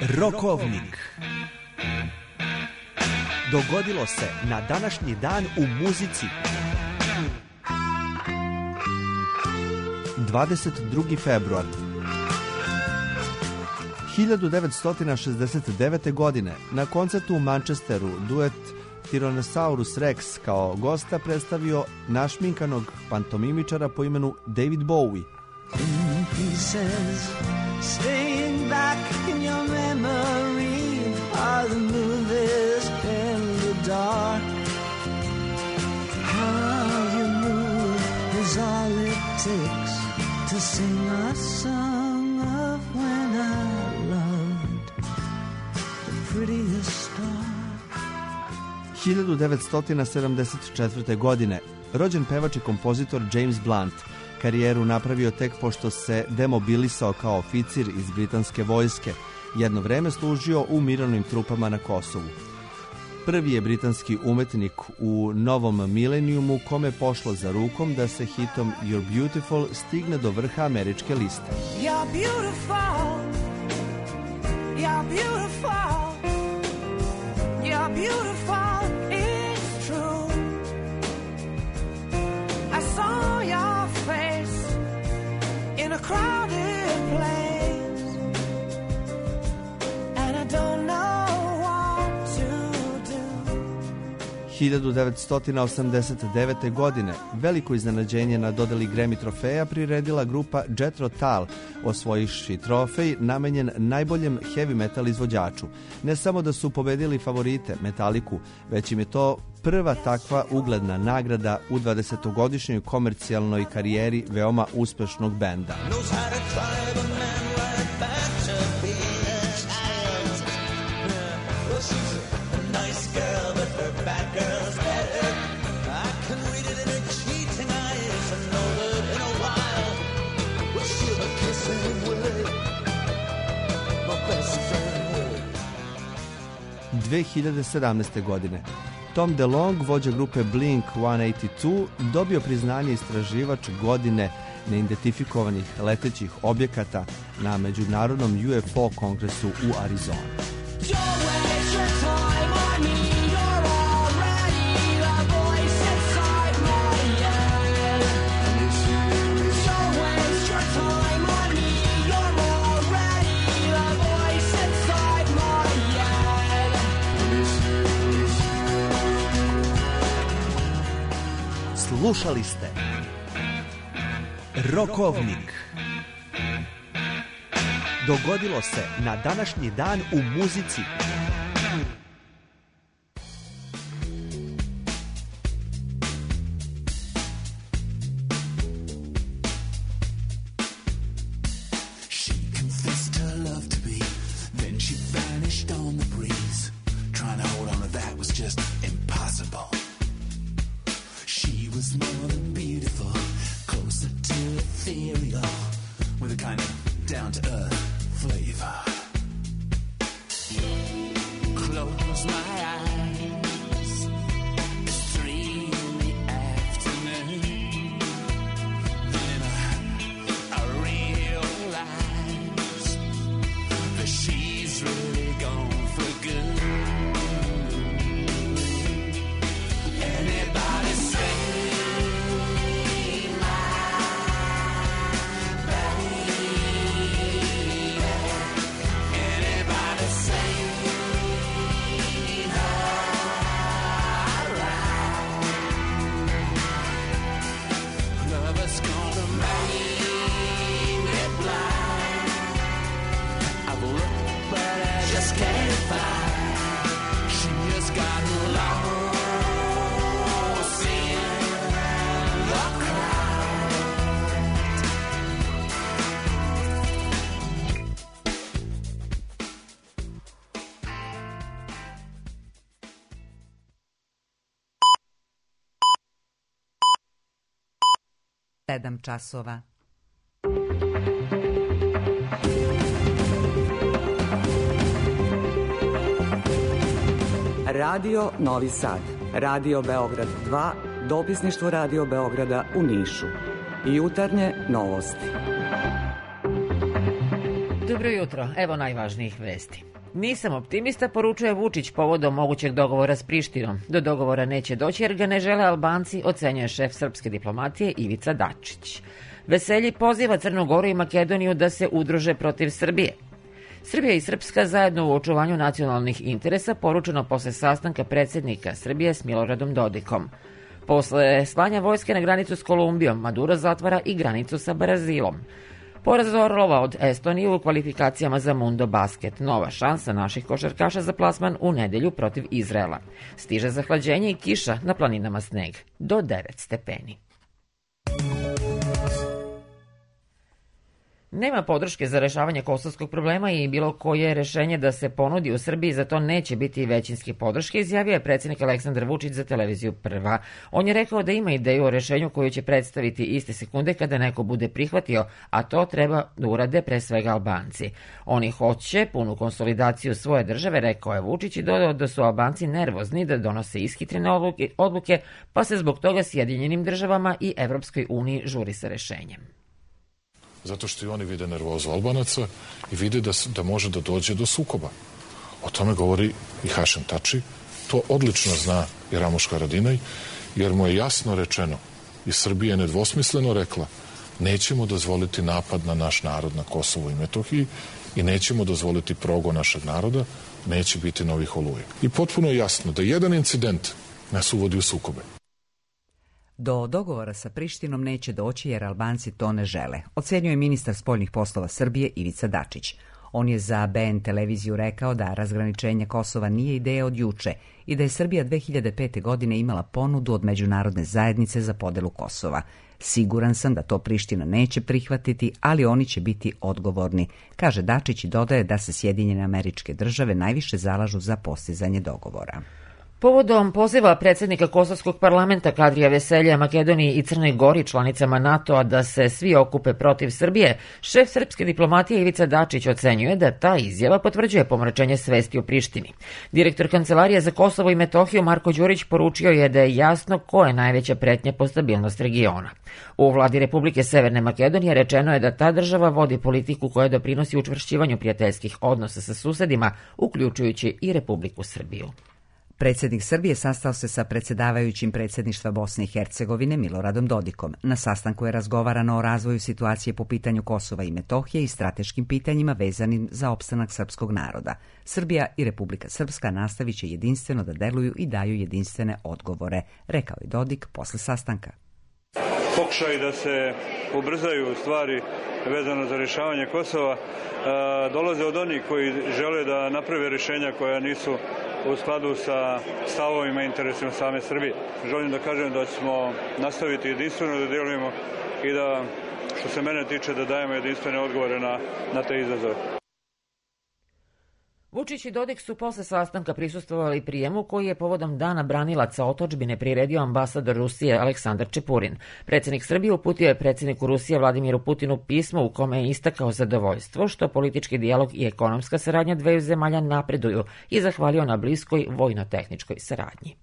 Rokovnik. Dogodilo se na današnji dan u muzici. dvadeset drugi februar. hiljadu devetsto šezdeset devete. godine na koncertu u Manchesteru duet Tyrannosaurus Rex kao gosta predstavio našminkanog pantomimičara po imenu David Bowie. In pieces, staying back in your memory are the movies in the dark. How you move is all it takes to sing a song of when I loved the prettiest star. hiljadu devetsto sedamdeset četvrte. godine rođen pevač i kompozitor James Blunt, karijeru napravio tek pošto se demobilisao kao oficir iz britanske vojske, jedno vreme služio u mirovnim trupama na Kosovu. Prvi je britanski umetnik u novom milenijumu kome pošlo za rukom da se hitom You're Beautiful stigne do vrha američke liste. You're beautiful, you're beautiful, you're beautiful, it's true. I saw your face in a crowded place, and I don't know what to do. hiljadu devetsto osamdeset devete. godine veliko iznenađenje na dodeli Grammy trofeja priredila grupa Jethro Tull, osvojivši trofej namenjen najboljem heavy metal izvođaču. Ne samo da su pobedili favorite Metalliku, već im je to prva takva ugledna nagrada u dvadesetogodišnjoj komercijalnoj karijeri veoma uspešnog benda. dve hiljade sedamnaeste. godine Tom DeLonge, vođa grupe Blink sto osamdeset dva, dobio priznanje istraživač godine neidentifikovanih letećih objekata na međunarodnom U F O kongresu u Arizoni. Slušali ste Rokovnik. Dogodilo se na današnji dan u muzici. sedam časova. Radio Novi Sad, Radio Beograd dva, dopisništvo Radio Beograda u Nišu. Jutarnje novosti. Dobro jutro, evo najvažnijih vesti. Nisam optimista, poručuje Vučić povodom mogućeg dogovora s Prištinom. Do dogovora neće doći jer ga ne žele Albanci, ocenjuje šef srpske diplomatije Ivica Dačić. Veselji poziva Crnu Goru i Makedoniju da se udruže protiv Srbije. Srbija i Srpska zajedno u očuvanju nacionalnih interesa, poručeno posle sastanka predsjednika Srbije s Miloradom Dodikom. Posle slanja vojske na granicu s Kolumbijom, Maduro zatvara i granicu sa Brazilom. Poraz Orlova od Estonije u kvalifikacijama za Mundo Basket. Nova šansa naših košarkaša za plasman u nedelju protiv Izraela. Stiže zahlađenje i kiša, na planinama sneg. Do devet stepeni. Nema podrške za rešavanje kosovskog problema i bilo koje rešenje da se ponudi u Srbiji za to neće biti većinske podrške, izjavio je predsjednik Aleksandar Vučić za televiziju Prva. On je rekao da ima ideju o rešenju koju će predstaviti iste sekunde kada neko bude prihvatio, a to treba da urade pre svega Albanci. Oni hoće punu konsolidaciju svoje države, rekao je Vučić i dodao da su Albanci nervozni da donose ishitrene odluke, pa se zbog toga Sjedinjenim državama i Evropskoj uniji žuri sa rešenjem. Zato što i oni vide nervozu Albanaca i vide da, da može da dođe do sukoba. O tome govori i Hašem Tači. To odlično zna i Ramuš Haradinaj, jer mu je jasno rečeno i Srbija je nedvosmisleno rekla nećemo dozvoliti napad na naš narod na Kosovu i Metohiji i nećemo dozvoliti progon našeg naroda, neće biti novih oluje. I potpuno je jasno da jedan incident nas uvodi u sukobe. Do dogovora sa Prištinom neće doći jer Albanci to ne žele, ocenjuje ministar spoljnih poslova Srbije Ivica Dačić. On je za B N televiziju rekao da razgraničenje Kosova nije ideja od juče i da je Srbija dve hiljade pete. godine imala ponudu od međunarodne zajednice za podelu Kosova. Siguran sam da to Priština neće prihvatiti, ali oni će biti odgovorni, kaže Dačić i dodaje da se Sjedinjene Američke Države najviše zalažu za postizanje dogovora. Povodom poziva predsjednika Kosovskog parlamenta Kadrija Veselja Makedoniji i Crnoj Gori, članicama NATO-a, da se svi okupe protiv Srbije, šef srpske diplomatije Ivica Dačić ocenjuje da ta izjava potvrđuje pomračenje svesti o Prištini. Direktor Kancelarije za Kosovo i Metohiju Marko Đurić poručio je da je jasno ko je najveća pretnja po stabilnost regiona. U vladi Republike Severne Makedonije rečeno je da ta država vodi politiku koja doprinosi učvršćivanju prijateljskih odnosa sa susedima, uključujući i Republiku Srbiju. Predsjednik Srbije sastao se sa predsjedavajućim predsjedništva Bosne i Hercegovine Miloradom Dodikom. Na sastanku je razgovarano o razvoju situacije po pitanju Kosova i Metohije i strateškim pitanjima vezanim za opstanak srpskog naroda. Srbija i Republika Srpska nastavit će jedinstveno da deluju i daju jedinstvene odgovore, rekao je Dodik posle sastanka. Pokušaj da se ubrzaju stvari vezano za rješavanje Kosova dolaze od onih koji žele da naprave rješenja koja nisu u skladu sa stavovima i interesima same Srbije. Želim da kažem da ćemo nastaviti jedinstveno da djelujemo i da, što se mene tiče, da dajemo jedinstvene odgovore na, na te izazove. Vučić i Dodik su posle sastanka prisustvovali prijemu koji je povodom Dana branilaca otadžbine priredio ambasador Rusije Aleksandar Čepurin. Predsjednik Srbije uputio je predsjedniku Rusije Vladimiru Putinu pismo u kome je istakao zadovoljstvo što politički dijalog i ekonomska saradnja dveju zemalja napreduju i zahvalio na bliskoj vojno-tehničkoj saradnji.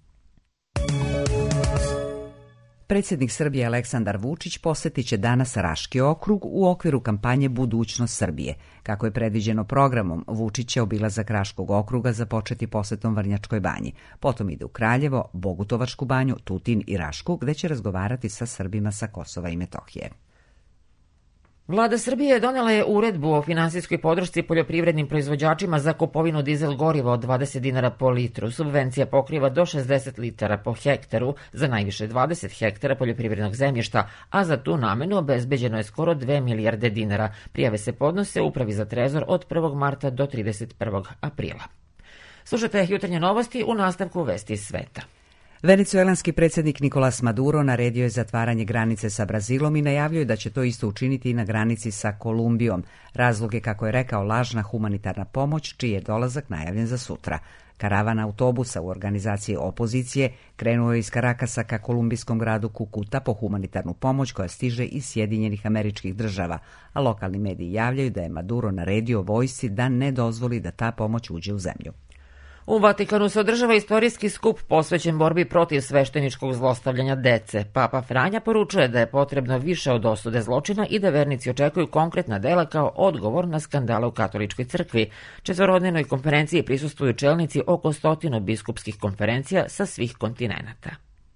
Predsjednik Srbije Aleksandar Vučić posjetit će danas Raški okrug u okviru kampanje Budućnost Srbije. Kako je predviđeno programom, Vučić će obilazak Raškog okruga započeti posjetom Vrnjačkoj banji. Potom ide u Kraljevo, Bogutovačku banju, Tutin i Rašku, gdje će razgovarati sa Srbima sa Kosova i Metohije. Vlada Srbije donela je uredbu o finansijskoj podršci poljoprivrednim proizvođačima za kupovinu dizel goriva od dvadeset dinara po litru. Subvencija pokriva do šezdeset litara po hektaru za najviše dvadeset hektara poljoprivrednog zemljišta, a za tu namenu obezbeđeno je skoro dve milijarde dinara. Prijave se podnose Upravi za trezor od prvog marta do trideset prvog aprila. Slušajte jutarnje novosti u nastavku vesti iz sveta. Venecuelanski predsjednik Nicolas Maduro naredio je zatvaranje granice sa Brazilom i najavljuje da će to isto učiniti i na granici sa Kolumbijom. Razlog je, kako je rekao, lažna humanitarna pomoć, čiji je dolazak najavljen za sutra. Karavan autobusa u organizaciji opozicije krenuo je iz Karakasa ka kolumbijskom gradu Kukuta po humanitarnu pomoć koja stiže iz Sjedinjenih Američkih Država, a lokalni mediji javljaju da je Maduro naredio vojsci da ne dozvoli da ta pomoć uđe u zemlju. U Vatikanu se održava istorijski skup posvećen borbi protiv svešteničkog zlostavljanja dece. Papa Franja poručuje da je potrebno više od osude zločina i da vernici očekuju konkretna dela kao odgovor na skandale u katoličkoj crkvi. Četvorodnevnoj konferenciji prisustvuju čelnici oko stotinu biskupskih konferencija sa svih kontinenata.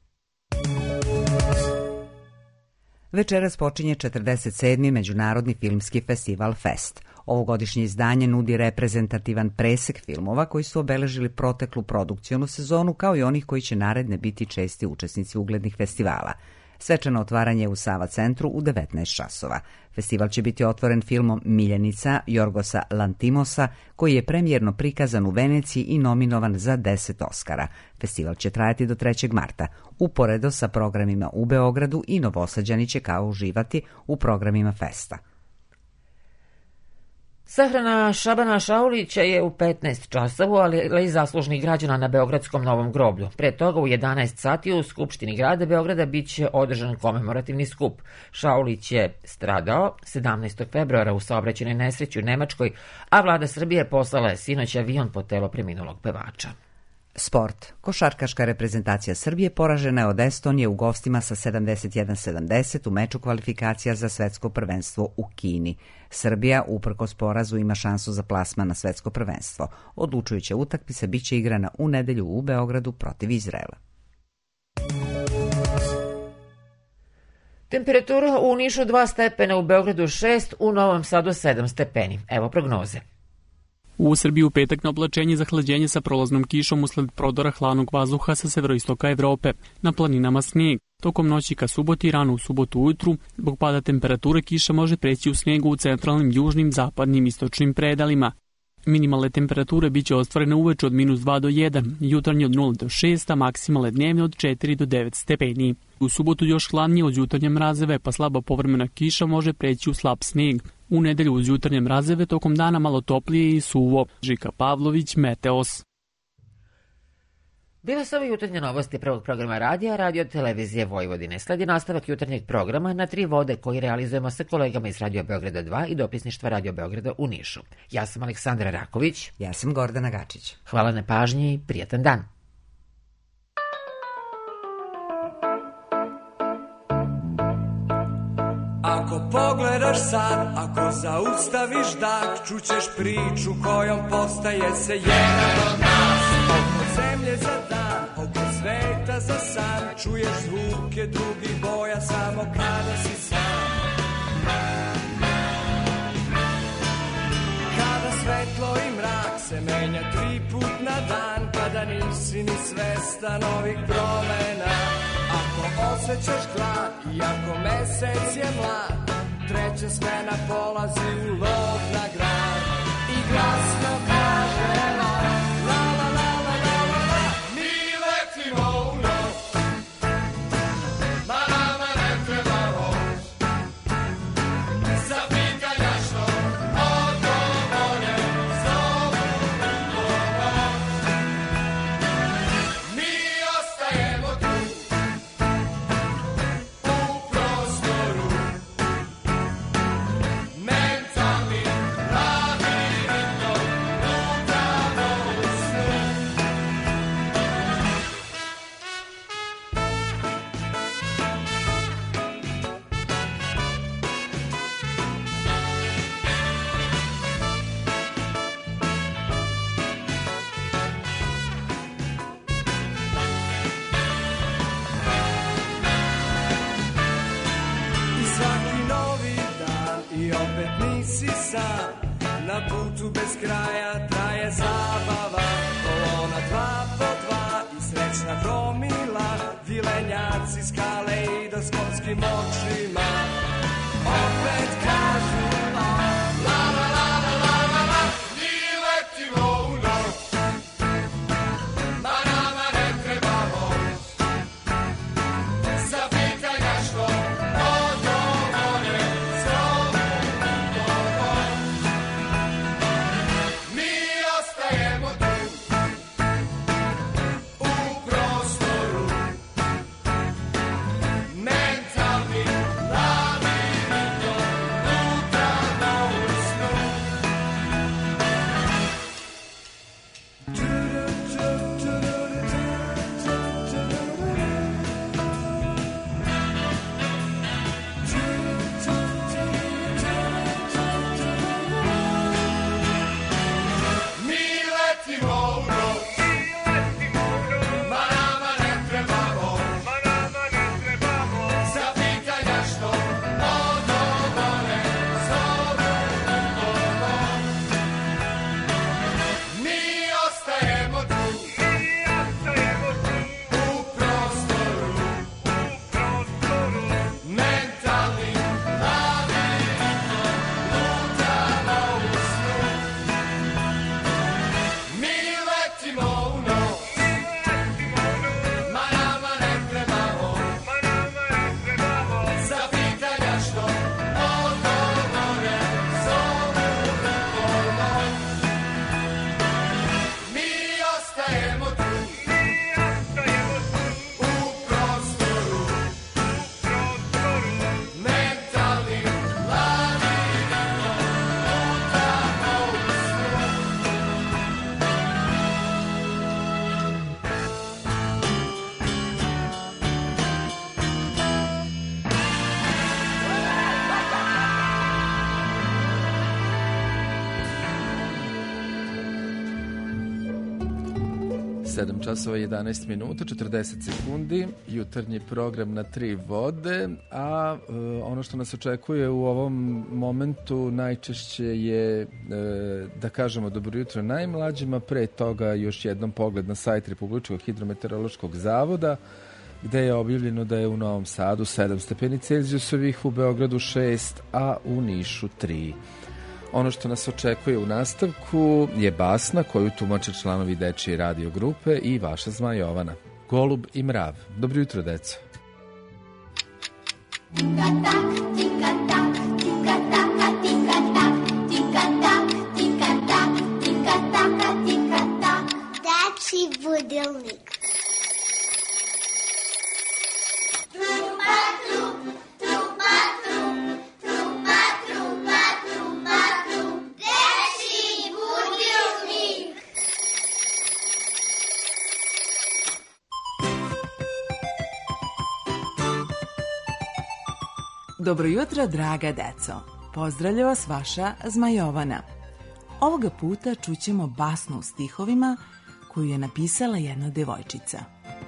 Večeras počinje četrdeset sedmi Međunarodni filmski festival Fest. Ovogodišnje izdanje nudi reprezentativan presek filmova koji su obeležili proteklu produkcionu sezonu, kao i onih koji će naredne biti česti učesnici uglednih festivala. Svečano otvaranje u Sava centru u devetnaest časova. Festival će biti otvoren filmom Miljenica Jorgosa Lantimosa, koji je premijerno prikazan u Veneciji i nominovan za deset Oskara. Festival će trajati do trećeg marta. Uporedo sa programima u Beogradu i Novosađani će kao uživati u programima Festa. Sahrana Šabana Šaulića je u petnaest časova, ali i zaslužnih građana na Beogradskom Novom groblju. Pre toga u jedanaest sati u Skupštini grada Beograda bit će održan komemorativni skup. Šaulić je stradao sedamnaestog februara u saobraćajnoj nesreći u Nemačkoj, a vlada Srbije poslala je sinoć avion po telo preminulog pevača. Sport. Košarkaška reprezentacija Srbije poražena je od Estonije u gostima sa sedamdeset jedan sedamdeset u meču kvalifikacija za svetsko prvenstvo u Kini. Srbija, uprkos porazu, ima šansu za plasman na svetsko prvenstvo. Odlučujuća utakmica biće igrana u nedelju u Beogradu protiv Izraela. Temperatura u Nišu dva stepena, u Beogradu šest, u Novom Sadu sedam stepeni. Evo prognoze. U Srbiji u petak na oblačenje i zahlađenje sa prolaznom kišom usled prodora hladnog vazduha sa severoistoka Evrope. Na planinama snijeg. Tokom noći ka suboti i rano u subotu ujutru, zbog pada temperature kiša može preći u snijegu u centralnim, južnim, zapadnim i istočnim predalima. Minimalne temperature biće ostvarene uveče od minus dva do jedan, jutarnje od nula do šest, a maksimalne dnevne od četiri do devet stepeni. U subotu još hladnije uz jutarnje mrazeve, pa slaba povremena kiša može preći u slab snijeg. U nedelju uz jutarnje mrazeve, tokom dana malo toplije i suvo. Žika Pavlović, Meteos. Bile su ove jutarnje novosti prvog programa radija, radio televizije Vojvodine. Sledi nastavak jutarnjeg programa na tri vode koji realizujemo sa kolegama iz Radio Beograda dva i dopisništva Radio Beograda u Nišu. Ja sam Aleksandra Raković. Ja sam Gordana Gačić. Hvala na pažnji i prijatan dan. Ako pogledaš sad, ako zaustaviš dah, čućeš priču kojom postaje se jedan od nas. Oko zemlje za dan, oko sveta za san, čuješ zvuke drugih boja samo kada si sam. Kada svetlo i mrak se menja tri put na dan, kada nisi ni svestan ovih promena. Ako osjećaš glad i ako mesec je mlad, treća smena polazi u lov na grad i glasno kaže la la la la la la la la. Mi letimo u noć, ma nama ne treba voz, za pitanja što odgovore zovu u pomoć. Mi ostajemo tu na putu bez kraja traje zabava, kolona dva po dva i srećna gomila, vilenjaci, skale i do skolskim očima. Opet kažu la la la la la la la, mi letimo u noć, ma nama ne treba voz, za pitanja što odgovore zovu u pomoć. Mi ostajemo tu u prostoru, mentalni labirintom sedam časova i jedanaest minuta, četrdeset sekundi, jutarnji program na tri vode, a e, ono što nas očekuje u ovom momentu najčešće je, e, da kažemo dobro jutro najmlađima, pre toga još jednom pogled na sajt Republičkog hidrometeorološkog zavoda, gde je objavljeno da je u Novom Sadu sedam stepeni Celzijusovih, u Beogradu šest, a u Nišu tri. Ono što nas očekuje u nastavku je basna koju tumače članovi dečije radio grupe i vaša Zma Jovana. Golub i mrav. Dobro jutro, deco. Tika-tak, tika-tak, tika-taka, tika-tak, tika-tak, tika-tak, tika-taka, tika-tak. Dečiji budilnik. Dobro jutro, draga deco. Pozdravlja vas vaša Zma Jovana. Ovoga puta čućemo basnu u stihovima koju je napisala jedna devojčica.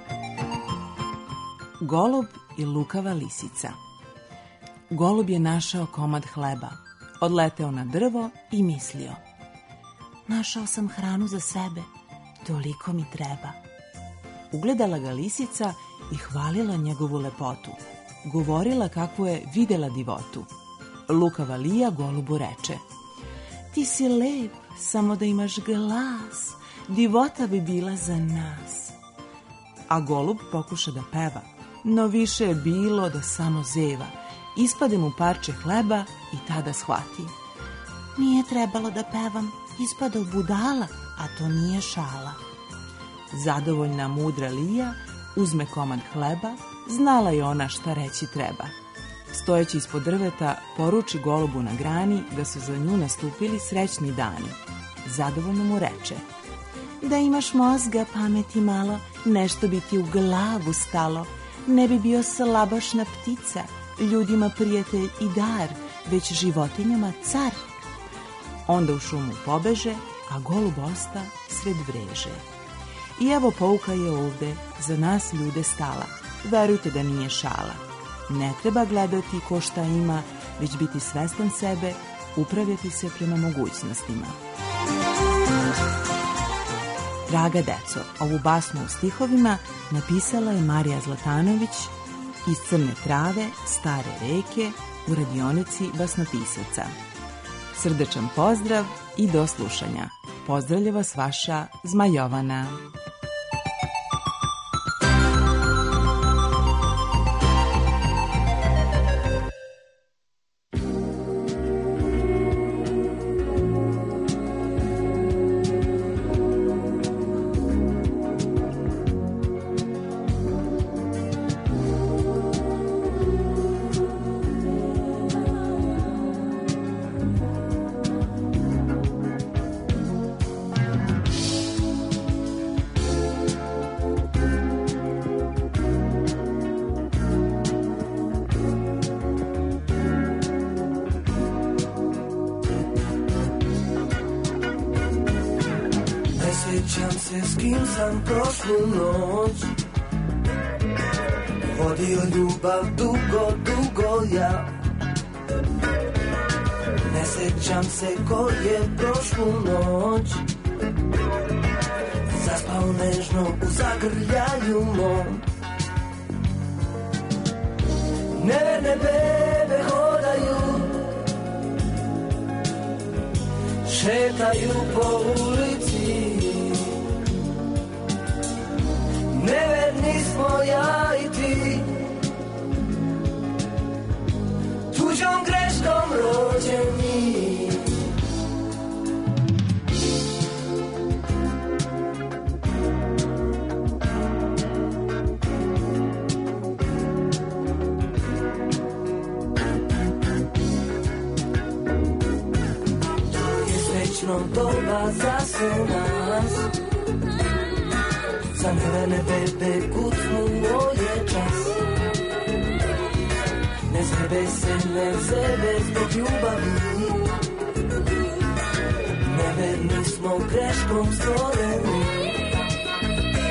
Golub i lukava lisica. Golub je našao komad hleba, odleteo na drvo i mislio: našao sam hranu za sebe, toliko mi treba. Ugledala ga lisica i hvalila njegovu lepotu. Govorila kako je videla divotu. Lukava lija golubu reče: ti si lep, samo da imaš glas, divota bi bila za nas. A golub pokuša da peva, no više je bilo da samo zeva. Ispade mu parče hleba i tada shvati: nije trebalo da pevam, ispada u budala, a to nije šala. Zadovoljna mudra lija uzme komad hleba, znala je ona šta reći treba. Stojeći ispod drveta, poruči golubu na grani da su za nju nastupili srećni dani. Zadovoljno mu reče: da imaš mozga, pameti malo, nešto bi ti u glavu stalo, ne bi bio slabašna ptica, ljudima prijatelj i dar, već životinjama car. Onda u šumu pobeže, a golub osta sred vreže. I evo pouka je ovde, za nas ljude stala. Verujte da nije šala. Ne treba gledati ko šta ima, već biti svestan sebe, upravljati se prema mogućnostima. Draga deco, ovu basnu u stihovima napisala je Marija Zlatanović iz Crne Trave, Stare reke, u radionici basnopisaca. Srdečan pozdrav i do slušanja. Pozdravlja vas vaša Zma Jovana. Sjećam se s kim sam prošlu noć vodio ljubav dugo, dugo ja. Ne sjećam se ko je prošlu noć zaspao nežno u zagrljaju mom. Neverne bebe hodaju, šetaju po ulici. Neverni smo ja i ti, tuđom greškom rođeni. To je srećno doba za sve nas, za neverne bebe kucnuo je čas. Ne zebe se, ne zebe zbog ljubavi, neverni smo greškom stvoreni.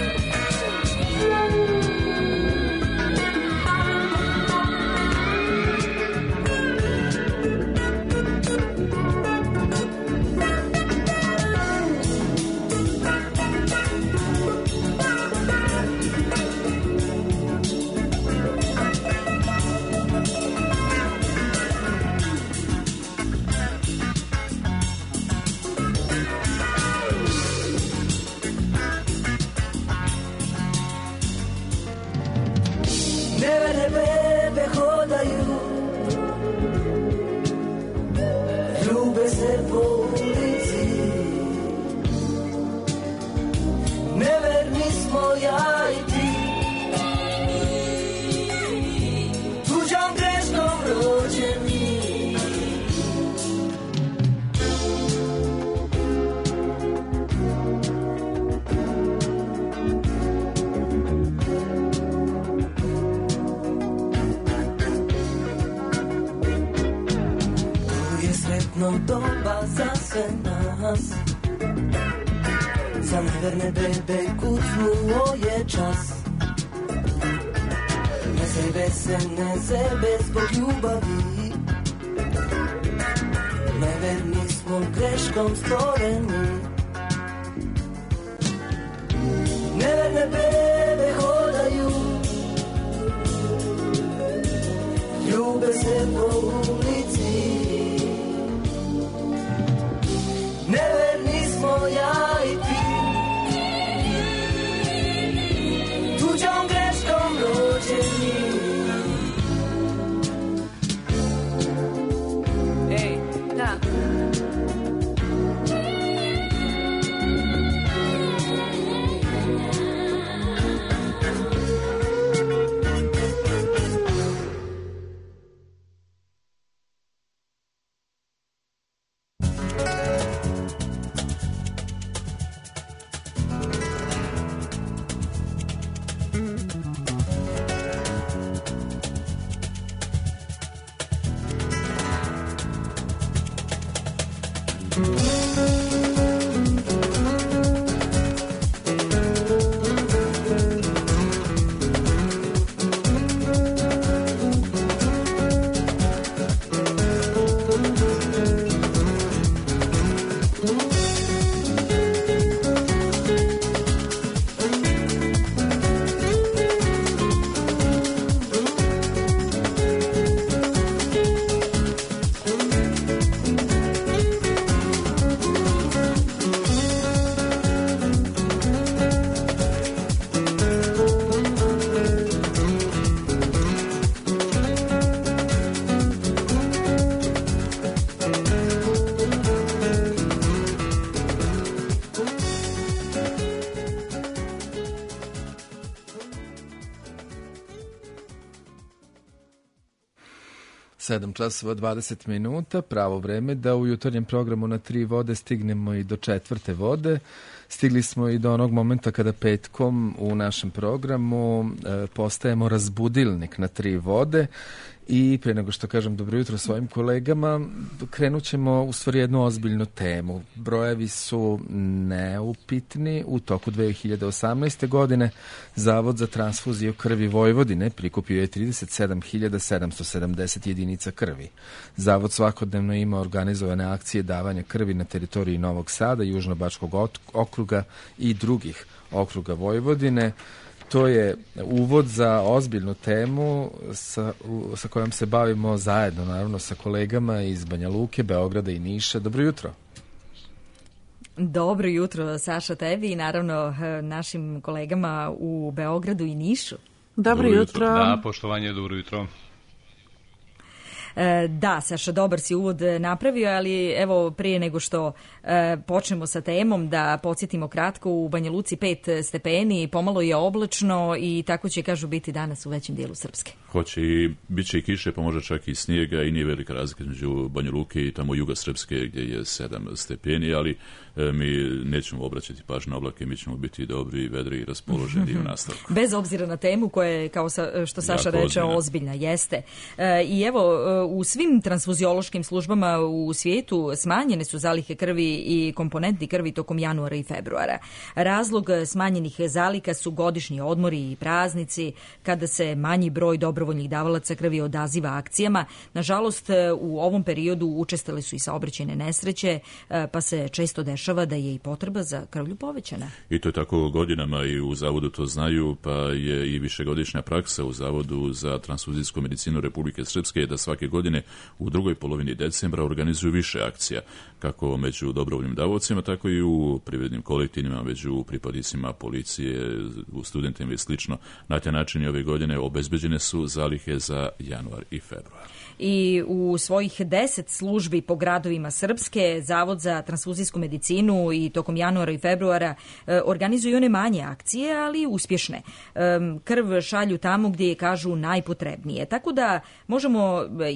sretno doba za sve nas. Za neverne bebe kucnuo je čas. Ne zebe se, ne zebe zbog ljubavi. Neverni smo greškom stvoreni. Neverne bebe hodaju, ljube se po ulici. Neverni smo ja i ti, tuđom greškom rođeni. Ej, da. sedam časova dvadeset minuta, pravo vreme da u jutarnjem programu na tri vode stignemo i do četvrte vode. Stigli smo i do onog momenta kada petkom u našem programu e, postajemo razbudilnik na tri vode i pre nego što kažem dobro jutro svojim kolegama, krenut ćemo u stvari jednu ozbiljnu temu. Brojevi su neupitni. U toku dve hiljade osamnaeste. godine Zavod za transfuziju krvi Vojvodine prikupio je trideset sedam hiljada sedamsto sedamdeset jedinica krvi. Zavod svakodnevno ima organizovane akcije davanja krvi na teritoriji Novog Sada, Južnobačkog okruga i drugih okruga Vojvodine. To je uvod za ozbiljnu temu sa, u, sa kojom se bavimo zajedno, naravno, sa kolegama iz Banja Luke, Beograda i Niša. Dobro jutro. Dobro jutro, Saša, tebi i naravno našim kolegama u Beogradu i Nišu. Dobro, dobro jutro. jutro. Da, poštovanje, dobro jutro. Da, Saša, dobar si uvod napravio, ali evo prije nego što e, počnemo sa temom da podsjetimo kratko, u Banja Luci pet stepeni, pomalo je oblačno i tako će, kažu, biti danas u većem dijelu Srpske. Hoće i bit će i kiše, pa možda čak i snijega i nije velika razlika između Banja Luke i tamo juga Srpske gdje je sedam stepeni, ali e, mi nećemo obraćati pažnju na oblake, mi ćemo biti dobri, vedri i raspoloženi u nastavku. Bez obzira na temu koja je, kao sa, što Saša reče, ozbiljna, ozbiljna jeste. E, I evo, u svim transfuziološkim službama u svijetu smanjene su zalihe krvi i komponenti krvi tokom januara i februara. Razlog smanjenih zalika su godišnji odmori i praznici, kada se manji broj dobrovoljnih davalaca krvi odaziva akcijama. Nažalost, u ovom periodu učestale su i saobraćajne nesreće, pa se često dešava da je i potreba za krvlju povećana. I to je tako godinama i u Zavodu to znaju, pa je i višegodišnja praksa u Zavodu za transfuzijsku medicinu Republike Srpske da svake godine u drugoj polovini decembra organizuju više akcija, kako među dobrovoljnim davaocima, tako i u privrednim kolektivima, među pripadnicima policije, u studentima i slično. Na taj način ove godine obezbeđene su zalihe za januar i februar. I u svojih deset službi po gradovima Srpske, Zavod za transfuzijsku medicinu i tokom januara i februara e, organizuju one manje akcije, ali uspješne. E, krv šalju tamo gdje je, kažu, najpotrebnije. Tako da možemo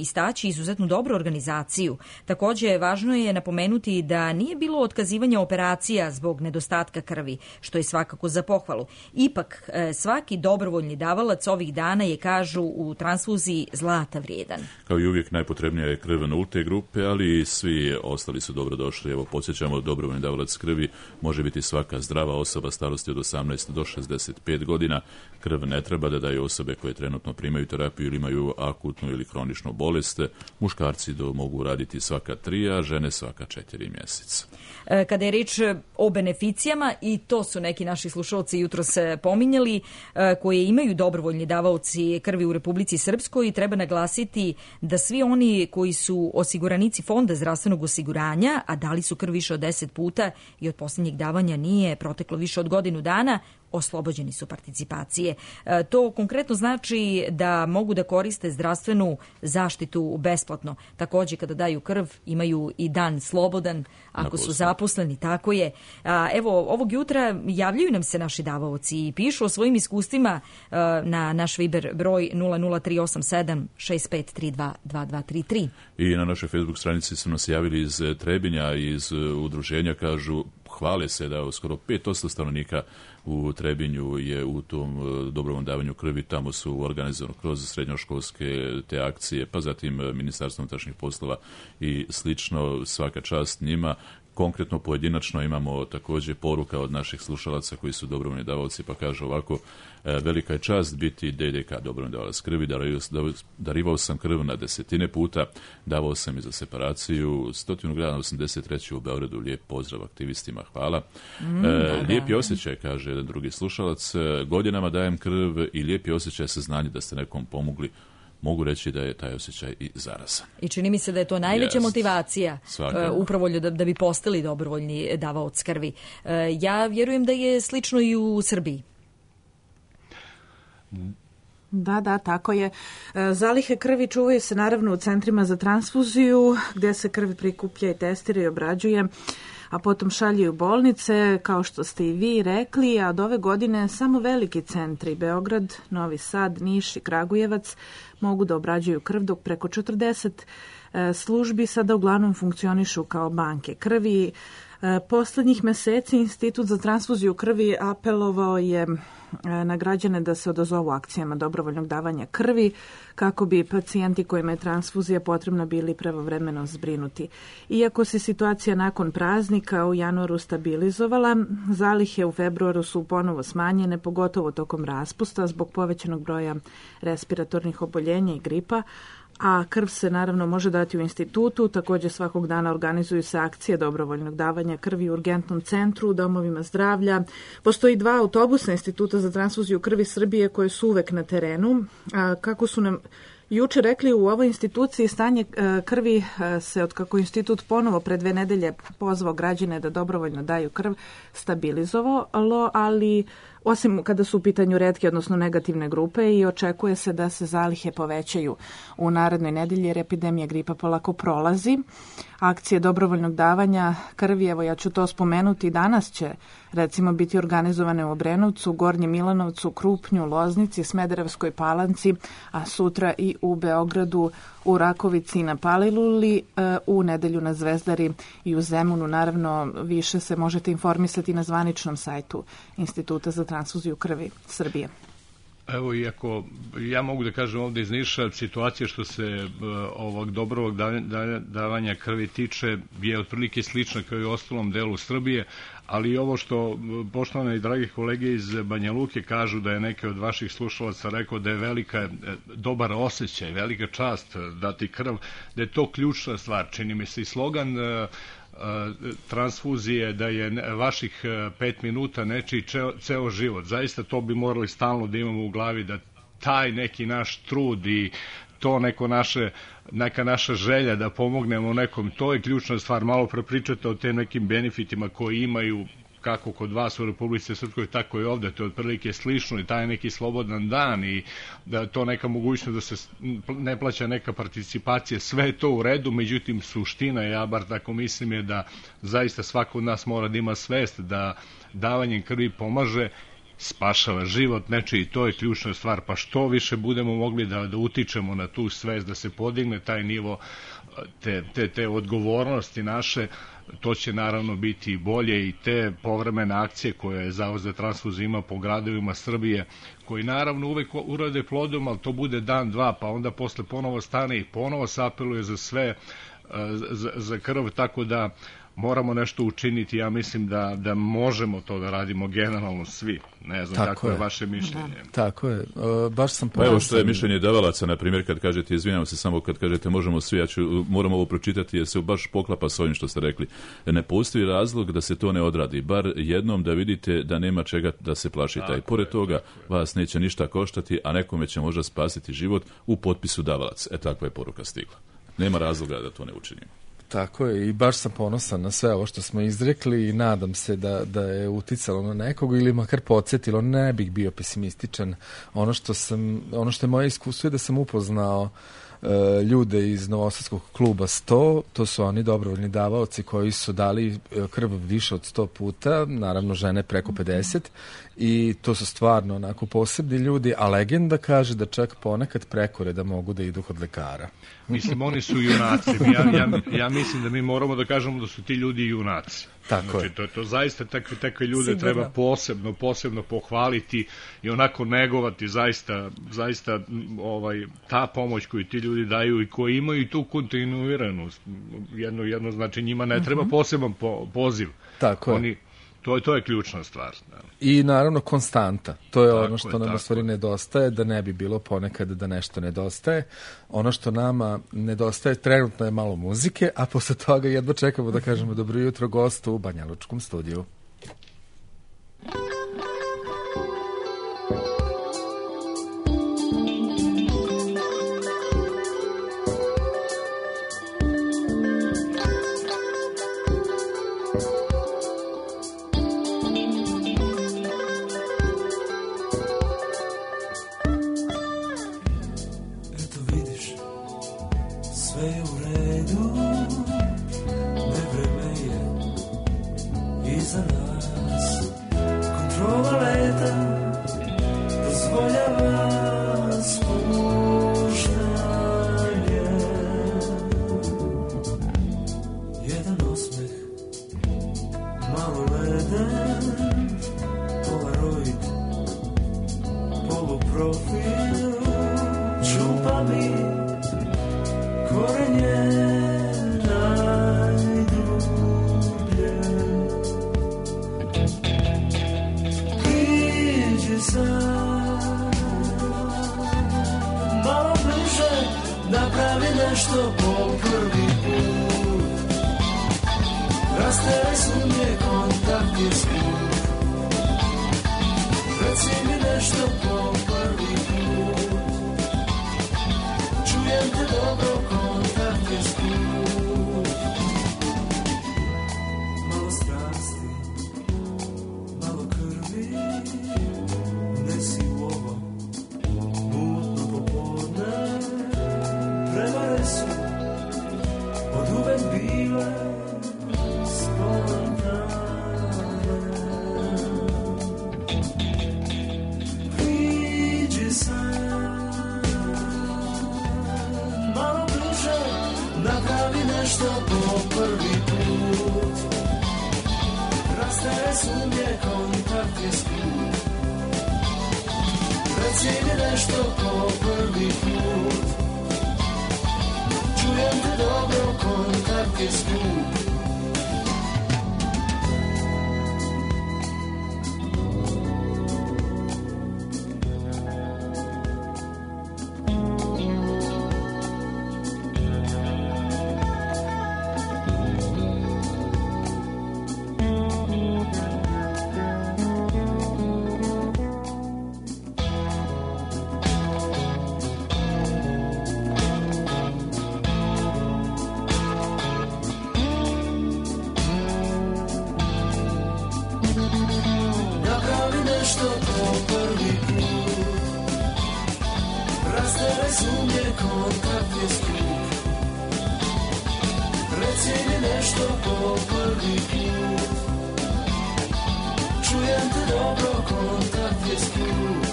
istaći izuzetnu dobru organizaciju. Takođe, važno je napomenuti da nije bilo otkazivanja operacija zbog nedostatka krvi, što je svakako za pohvalu. Ipak, svaki dobrovoljni davalac ovih dana je, kažu, u transfuziji zlata vrijedan. Kao i uvijek, najpotrebnija je krv nulte grupe, ali i svi ostali su dobrodošli. Evo, podsjećamo, dobrovoljni davalac krvi može biti svaka zdrava osoba starosti od osamnaest do šezdeset pet godina. Krv ne treba da daju osobe koje trenutno primaju terapiju ili imaju akutnu ili kroničnu bolest. Muškarci do mogu raditi svaka tri, a žene svaka četiri mjeseca. Kada je reč o beneficijama, i to su neki naši slušalci jutros pominjali, koje imaju dobrovoljni davaoci krvi u Republici Srpskoj, treba naglasiti da svi oni koji su osiguranici Fonda zdravstvenog osiguranja, a dali su krv više od deset puta i od posljednjeg davanja nije proteklo više od godinu dana, oslobođeni su participacije. E, to konkretno znači da mogu da koriste zdravstvenu zaštitu besplatno. Takođe, kada daju krv, imaju i dan slobodan, ako su zaposleni, tako je. A, evo, ovog jutra javljaju nam se naši davaoci i pišu o svojim iskustvima a, na naš Viber broj nula nula tri osam sedam šest pet tri dva dva dva tri tri. I na našoj Facebook stranici su nas javili iz Trebinja, iz udruženja, kažu, hvale se da skoro pet posto stanovnika u Trebinju je u tom dobrovoljnom davanju krvi. Tamo su organizovano kroz srednjoškolske te akcije, pa zatim Ministarstvo unutrašnjih poslova i slično. Svaka čast njima. Konkretno pojedinačno imamo također poruka od naših slušalaca koji su dobrovoljni davaoci, pa kaže ovako: velika je čast biti D D K, dobrovoljni davalac krvi, darivao sam krv na desetine puta, davao sam i za separaciju, stotinu grana osamdeset treće u Beogradu, lijep pozdrav aktivistima, hvala. Mm, e, lijepi osjećaj, kaže jedan drugi slušalac, godinama dajem krv i lijepi osjećaj, saznanje da ste nekom pomogli. Mogu reći da je taj osjećaj i zarazan. I čini mi se da je to najveća Jest. motivacija uh, upravo da, da bi postali dobrovoljni davaoc krvi. Uh, ja vjerujem da je slično i u Srbiji. Da, da, tako je. Zalihe krvi čuvaju se naravno u centrima za transfuziju, gdje se krv prikuplja i testira i obrađuje, a potom šalje u bolnice, kao što ste i vi rekli, a od ove godine samo veliki centri, Beograd, Novi Sad, Niš i Kragujevac, mogu da obrađuju krv, dok preko četrdeset službi sada uglavnom funkcionišu kao banke krvi. Poslednjih meseci Institut za transfuziju krvi apelovao je na građane da se odazovu akcijama dobrovoljnog davanja krvi kako bi pacijenti kojima je transfuzija potrebna bili pravovremeno zbrinuti. Iako se situacija nakon praznika u januaru stabilizovala, zalihe u februaru su ponovo smanjene, pogotovo tokom raspusta zbog povećanog broja respiratornih oboljenja i gripa, a krv se naravno može dati u institutu. Također svakog dana organizuju se akcije dobrovoljnog davanja krvi u urgentnom centru, u domovima zdravlja. Postoji dva autobusa Instituta za transfuziju krvi Srbije koje su uvek na terenu. A, kako su nam juče rekli, u ovoj instituciji stanje krvi se, od kako institut ponovo pre dve nedelje pozvao građane da dobrovoljno daju krv, stabilizovalo, ali osim kada su u pitanju retke, odnosno negativne grupe, i očekuje se da se zalihe povećaju u narednoj nedelji jer epidemija gripa polako prolazi. Akcije dobrovoljnog davanja krvi, evo ja ću to spomenuti, danas će recimo biti organizovane u Obrenovcu, Gornjem Milanovcu, Krupnju, Loznici, Smederevskoj Palanci, a sutra i u Beogradu, u Rakovici i na Paliluli, u nedelju na Zvezdari i u Zemunu. Naravno, više se možete informisati na zvaničnom sajtu Instituta za transfuziju krvi Srbije. Evo, iako ja mogu da kažem ovdje iz Niša, situacija što se uh, ovog dobrovog davanja krvi tiče je otprilike slična kao i u ostalom delu Srbije, ali ovo što poštovane i dragi kolege iz Banja Luke kažu da je neke od vaših slušalaca rekao da je velika, dobar osjećaj, velika čast dati krv, da je to ključna stvar. Čini mi se i slogan uh, transfuzije da je vaših pet minuta nečiji ceo, ceo život. Zaista to bi morali stalno da imamo u glavi, da taj neki naš trud i to neko naše, neka naša želja da pomognemo nekom, to je ključna stvar. Malo prepričate o tem nekim benefitima koji imaju kako kod vas u Republici Srpskoj, tako i ovde, to je otprilike slično i taj neki slobodan dan i da to neka mogućnost da se ne plaća neka participacija, sve je to u redu, međutim suština, ja bar tako mislim, je da zaista svako od nas mora da ima svest da davanjem krvi pomaže spašava život nečiji i to je ključna stvar, pa što više budemo mogli da, da utičemo na tu svest, da se podigne taj nivo te, te, te odgovornosti naše, to će naravno biti bolje i te povremene akcije koje je Zavod za transfuziju ima po gradovima Srbije, koji naravno uvek urade plodom, ali to bude dan, dva, pa onda posle ponovo stane i ponovo se apeluje za sve, za, za krv, tako da moramo nešto učiniti. Ja mislim da, da možemo to da radimo generalno svi. Ne znam kako je vaše mišljenje. Tako je. Uh, baš sam pa evo što je mišljenje davalaca, na primjer, kad kažete, izvinjam se, samo kad kažete možemo svi, ja ću, moram ovo pročitati jer se baš poklapa s ovim što ste rekli. Ne postoji razlog da se to ne odradi. Bar jednom da vidite da nema čega da se plašite. I pored toga vas neće ništa koštati, a nekome će možda spasiti život u potpisu davalac. E, takva je poruka stigla. Nema razloga da to ne učinimo. Tako je, i baš sam ponosan na sve ovo što smo izrekli i nadam se da, da je uticalo na nekog ili makar podsjetilo, ne bih bio pesimističan. Ono što, sam, ono što je moje iskustvo je da sam upoznao e, ljude iz Novosadskog kluba sto, to su oni dobrovoljni davaoci koji su dali krv više od sto puta, naravno žene preko pedeset, i to su stvarno onako posebni ljudi, a legenda kaže da čak ponekad prekore da mogu da idu kod lekara. Mislim, oni su junaci. Ja, ja, ja mislim da mi moramo da kažemo da su ti ljudi junaci. Tako znači, je. To, to zaista takve, takve ljude Sigurno. treba posebno, posebno pohvaliti i onako negovati zaista, zaista ovaj, ta pomoć koju ti ljudi daju i koji imaju tu kontinuiranost. Jedno, jedno, znači njima ne treba poseban po, poziv. Tako je. Oni, To je, to je ključna stvar. Da. I naravno konstanta. To je tako ono što je, nam u stvari nedostaje, da ne bi bilo ponekad da nešto nedostaje. Ono što nama nedostaje trenutno je malo muzike, a posle toga jedva čekamo da kažemo dobro jutro gostu u Banja Lučkom studiju. čujem te dobro, kontakt je skup.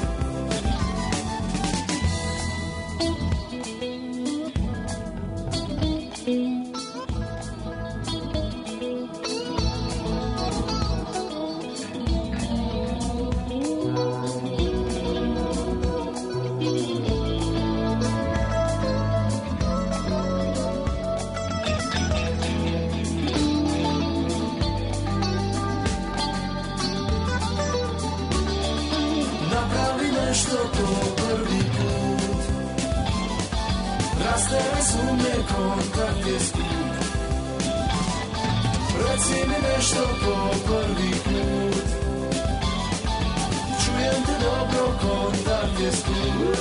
Kontakt je skup. Reci mi nešto po prvi put. Čujem te dobro, kontakt je skup.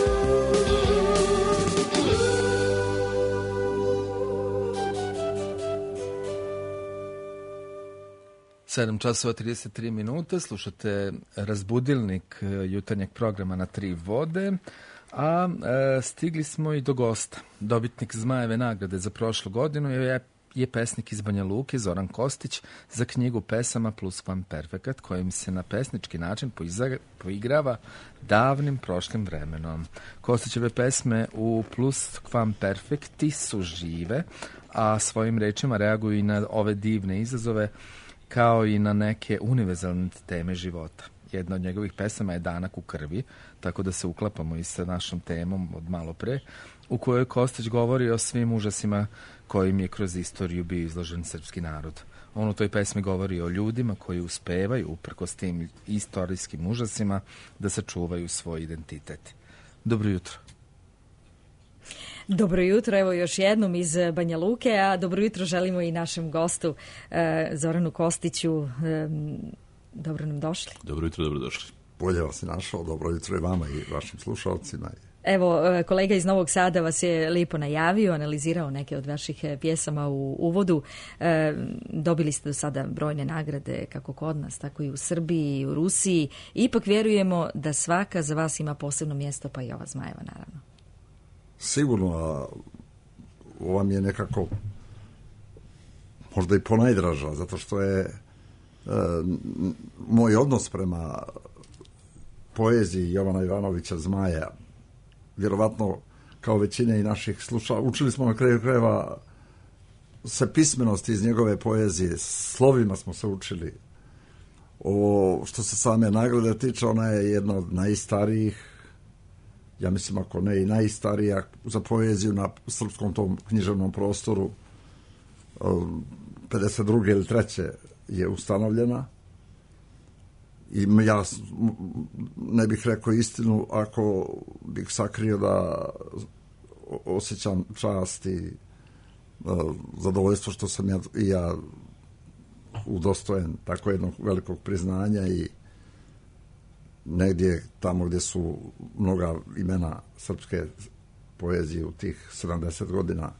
sedam časova trideset tri minuta, slušate razbudilnik jutarnjeg programa na Tri vode. A e, stigli smo i do gosta. Dobitnik Zmajeve nagrade za prošlu godinu je, je pesnik iz Banja Luke, Zoran Kostić, za knjigu pesama Plus Vam Perfekat, kojim se na pesnički način poiza, poigrava davnim prošlim vremenom. Kostićeve pesme u Plus Vam Perfekti su žive, a svojim rečima reaguju i na ove divne izazove, kao i na neke univerzalne teme života. Jedna od njegovih pesama je Danak u krvi, tako da se uklapamo i sa našom temom od malo pre, u kojoj Kostić govori o svim užasima kojim je kroz istoriju bio izložen srpski narod. On u toj pesmi govori o ljudima koji uspevaju, uprkos tim istorijskim užasima, da sačuvaju svoj identitet. Dobro jutro. Dobro jutro, evo još jednom iz Banja Luke, a dobro jutro želimo i našem gostu Zoranu Kostiću. Dobro nam došli. Dobro jutro, dobro došli. Bolje vas je našao, dobro jutro i vama i vašim slušalcima. Evo, kolega iz Novog Sada vas je lijepo najavio, analizirao neke od vaših pjesama u uvodu. E, dobili ste do sada brojne nagrade, kako kod nas, tako i u Srbiji i u Rusiji. Ipak vjerujemo da svaka za vas ima posebno mjesto, pa i ova Zmajeva, naravno. Sigurno, a ova mi je nekako možda i ponajdraža, zato što je e, moj odnos prema poeziji Jovana Ivanovića Zmaja, vjerovatno kao većine i naših slušala, učili smo na kraju krajeva se pismenosti iz njegove poezije, slovima smo se učili. Ovo što se same nagrade tiče, ona je jedna od najstarijih, ja mislim ako ne i najstarija za poeziju na srpskom tom književnom prostoru, pedeset druge ili treće je ustanovljena. I ja ne bih rekao istinu ako bih sakrio da osjećam čast i zadovoljstvo što sam ja, i ja udostojen tako jednog velikog priznanja i negdje tamo gdje su mnoga imena srpske poezije u tih sedamdeset godina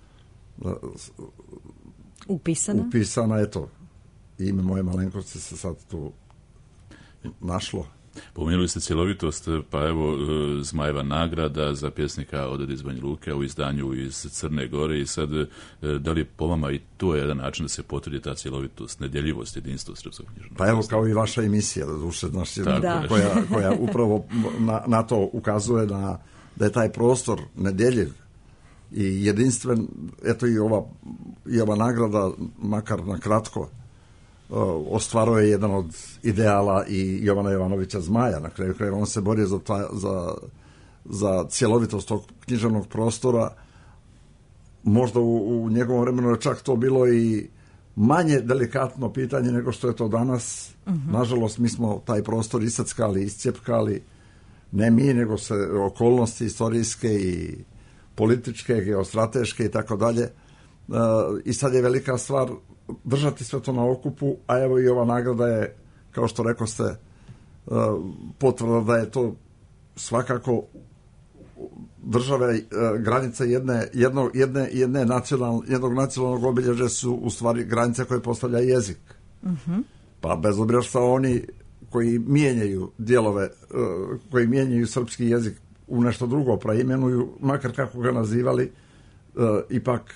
upisana, upisana eto, ime moje malenkosti se sad tu našlo. Pomenuli ste cjelovitost, pa evo Zmajeva nagrada za pjesnika Oded iz Banja Luke u izdanju iz Crne Gore i sad da li je po vama i to je jedan način da se potvrdi ta cjelovitost, nedjeljivost, jedinstvo srpskog književnog? Pa evo kao i vaša emisija, duše, znaš, koja, koja upravo na, na to ukazuje na, da je taj prostor nedjeljiv i jedinstven. Eto i ova, i ova nagrada, makar na kratko, ostvaruje jedan od ideala i Jovana Jovanovića Zmaja. Na kraju krajeva on se borio za, ta, za, za cjelovitost tog književnog prostora. Možda u, u njegovom vremenu je čak to bilo i manje delikatno pitanje nego što je to danas. Uh-huh. Nažalost, mi smo taj prostor isackali, iscijepkali. Ne mi, nego se okolnosti istorijske i političke, geostrateške i tako dalje. I sad je velika stvar držati sve to na okupu, a evo i ova nagrada je, kao što rekao ste, potvrda da je to svakako države, granice jedne, jedno, jedne, jedne nacional, jednog nacionalnog obilježja su u stvari granice koje postavlja jezik. Uh-huh. Pa bez obzira što oni koji mijenjaju dijelove, koji mijenjaju srpski jezik u nešto drugo preimenuju, makar kako ga nazivali, ipak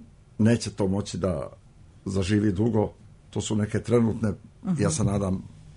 neće to moći da zaživi dugo. To su neke trenutne, uh-huh. ja se nadam,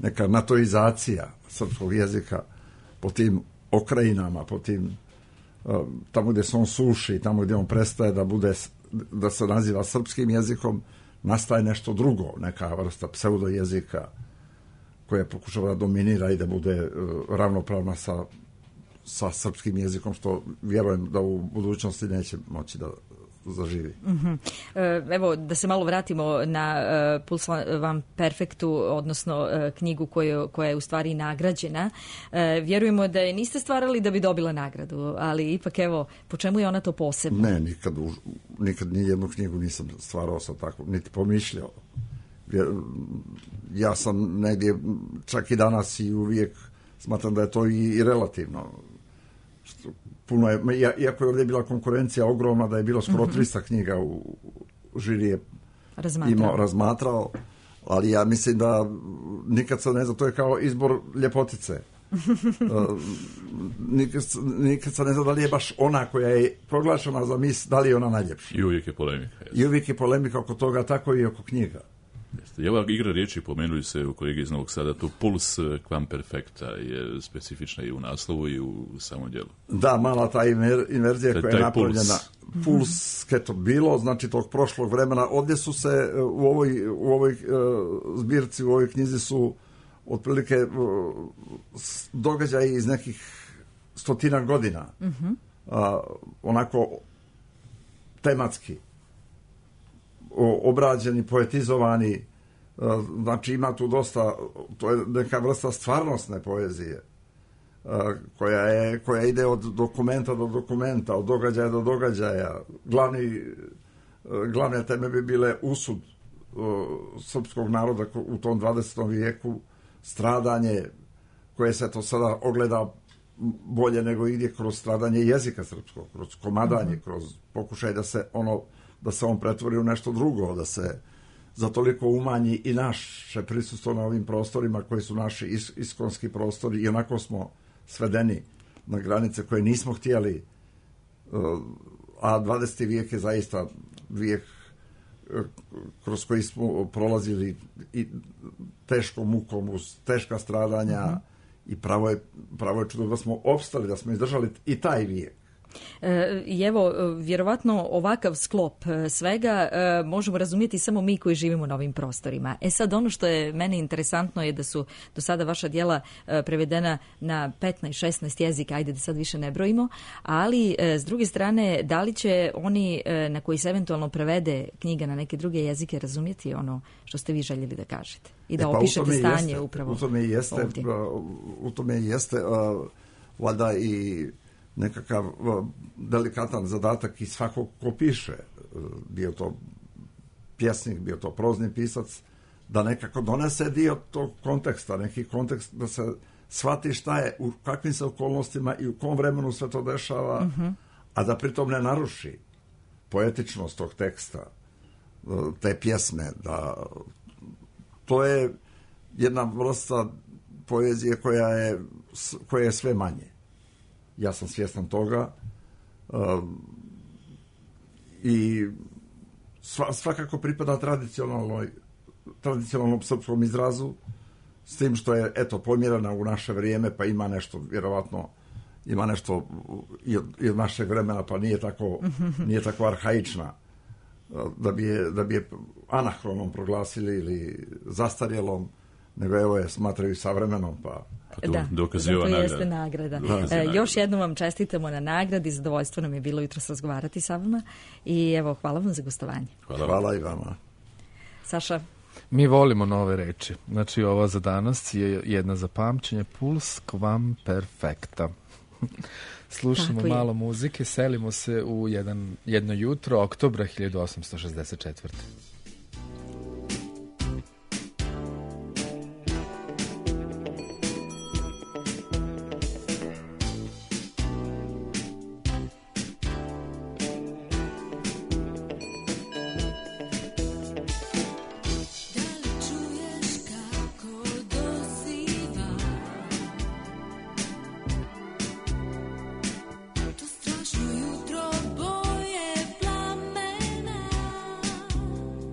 neka natoizacija srpskog jezika po tim okrajinama, po tim tamo gdje se on suši, tamo gdje on prestaje da bude, da se naziva srpskim jezikom, nastaje nešto drugo, neka vrsta pseudo jezika koja pokušava da dominira i da bude ravnopravna sa, sa srpskim jezikom, što vjerujem da u budućnosti neće moći da zaživi. Mm-hmm. Evo, da se malo vratimo na uh, Puls Vam Perfektu, odnosno uh, knjigu koju, koja je u stvari nagrađena. Uh, vjerujemo da je niste stvarali da bi dobila nagradu, ali ipak evo, po čemu je ona to posebna? Ne, nikad, nikad ni jednu knjigu nisam stvarao sa takvom, niti pomišljao. Ja sam negdje, čak i danas i uvijek smatram da je to i, i relativno. Što, puno je, iako je ovdje bila konkurencija ogromna, da je bilo skoro tristo knjiga u, u žiri je razmatrao. imao, razmatrao, ali ja mislim da nikad se ne zna, to je kao izbor ljepotice. uh, nikad, nikad se ne zna da li je baš ona koja je proglašena za mis, da li je ona najljepša. I uvijek je polemika. Jesno. I uvijek je polemika oko toga, tako i oko knjiga. I ova igra riječi, pomenuli se u kolegi iz Novog Sada, to Puls Vam Perfekta je specifična i u naslovu i u samom djelu. Da, mala ta inverzija koja je napravljena. Puls, puls keto bilo, znači tog prošlog vremena. Ovdje su se u ovoj, u ovoj uh, zbirci, u ovoj knjizi su otprilike uh, događaji iz nekih stotina godina. Mm-hmm. Uh, onako tematski obrađeni, poetizovani, znači ima tu dosta, to je neka vrsta stvarnostne poezije koja je, koja ide od dokumenta do dokumenta, od događaja do događaja. Glavni, glavne teme bi bile usud srpskog naroda u tom dvadesetom vijeku, stradanje koje se to sada ogleda bolje nego igdje kroz stradanje jezika srpskog, kroz komadanje, kroz pokušaj da se ono da se on pretvori u nešto drugo, da se za toliko umanji i naše prisustvo na ovim prostorima koji su naši is, iskonski prostori i onako smo svedeni na granice koje nismo htjeli, a dvadeseti vijek je zaista vijek kroz koji smo prolazili i teškom mukom, uz teška stradanja mm-hmm. i pravo je, pravo je čudo da smo opstali, da smo izdržali i taj vijek. I evo, vjerovatno ovakav sklop svega možemo razumjeti samo mi koji živimo na ovim prostorima. E sad, ono što je meni interesantno je da su do sada vaša djela prevedena na petnaest šesnaest jezika, ajde da sad više ne brojimo, ali s druge strane, da li će oni na koji se eventualno prevede knjiga na neke druge jezike razumjeti ono što ste vi željeli da kažete i da e, pa opišete stanje jeste, upravo u tome jeste, ovdje. U tome jeste uh, valjda i nekakav delikatan zadatak i svakog ko piše, bio to pjesnik, bio to prozni pisac, da nekako donese dio tog konteksta, neki kontekst da se shvati šta je, u kakvim se okolnostima i u kom vremenu sve to dešava, mm-hmm. a da pritom ne naruši poetičnost tog teksta, te pjesme, da to je jedna vrsta poezije koja je, koja je sve manje. Ja sam svjestan toga uh, i sva, svakako pripada tradicionalnoj, tradicionalnom srpskom izrazu, s tim što je, eto, pomjerena u naše vrijeme, pa ima nešto, vjerovatno, ima nešto i od, i od našeg vremena, pa nije tako, nije tako arhaična, da bi je, da bi je anahronom proglasili ili zastarjelom, nego evo je smatraju savremenom, pa... Pa da, zato jeste nagrada. nagrada. E, još jednom vam čestitamo na nagradi, zadovoljstvo nam je bilo jutros razgovarati sa vama i evo, hvala vam za gostovanje. Hvala, hvala i vama. Saša? Mi volimo nove reči. Znači, ova za danas je jedna za pamćenje, Puls Vam Perfekta. Slušamo Tako malo je. muzike, selimo se u jedan, jedno jutro, oktobra hiljadu osamsto šezdeset četvrte. Strašno jutro boje plamena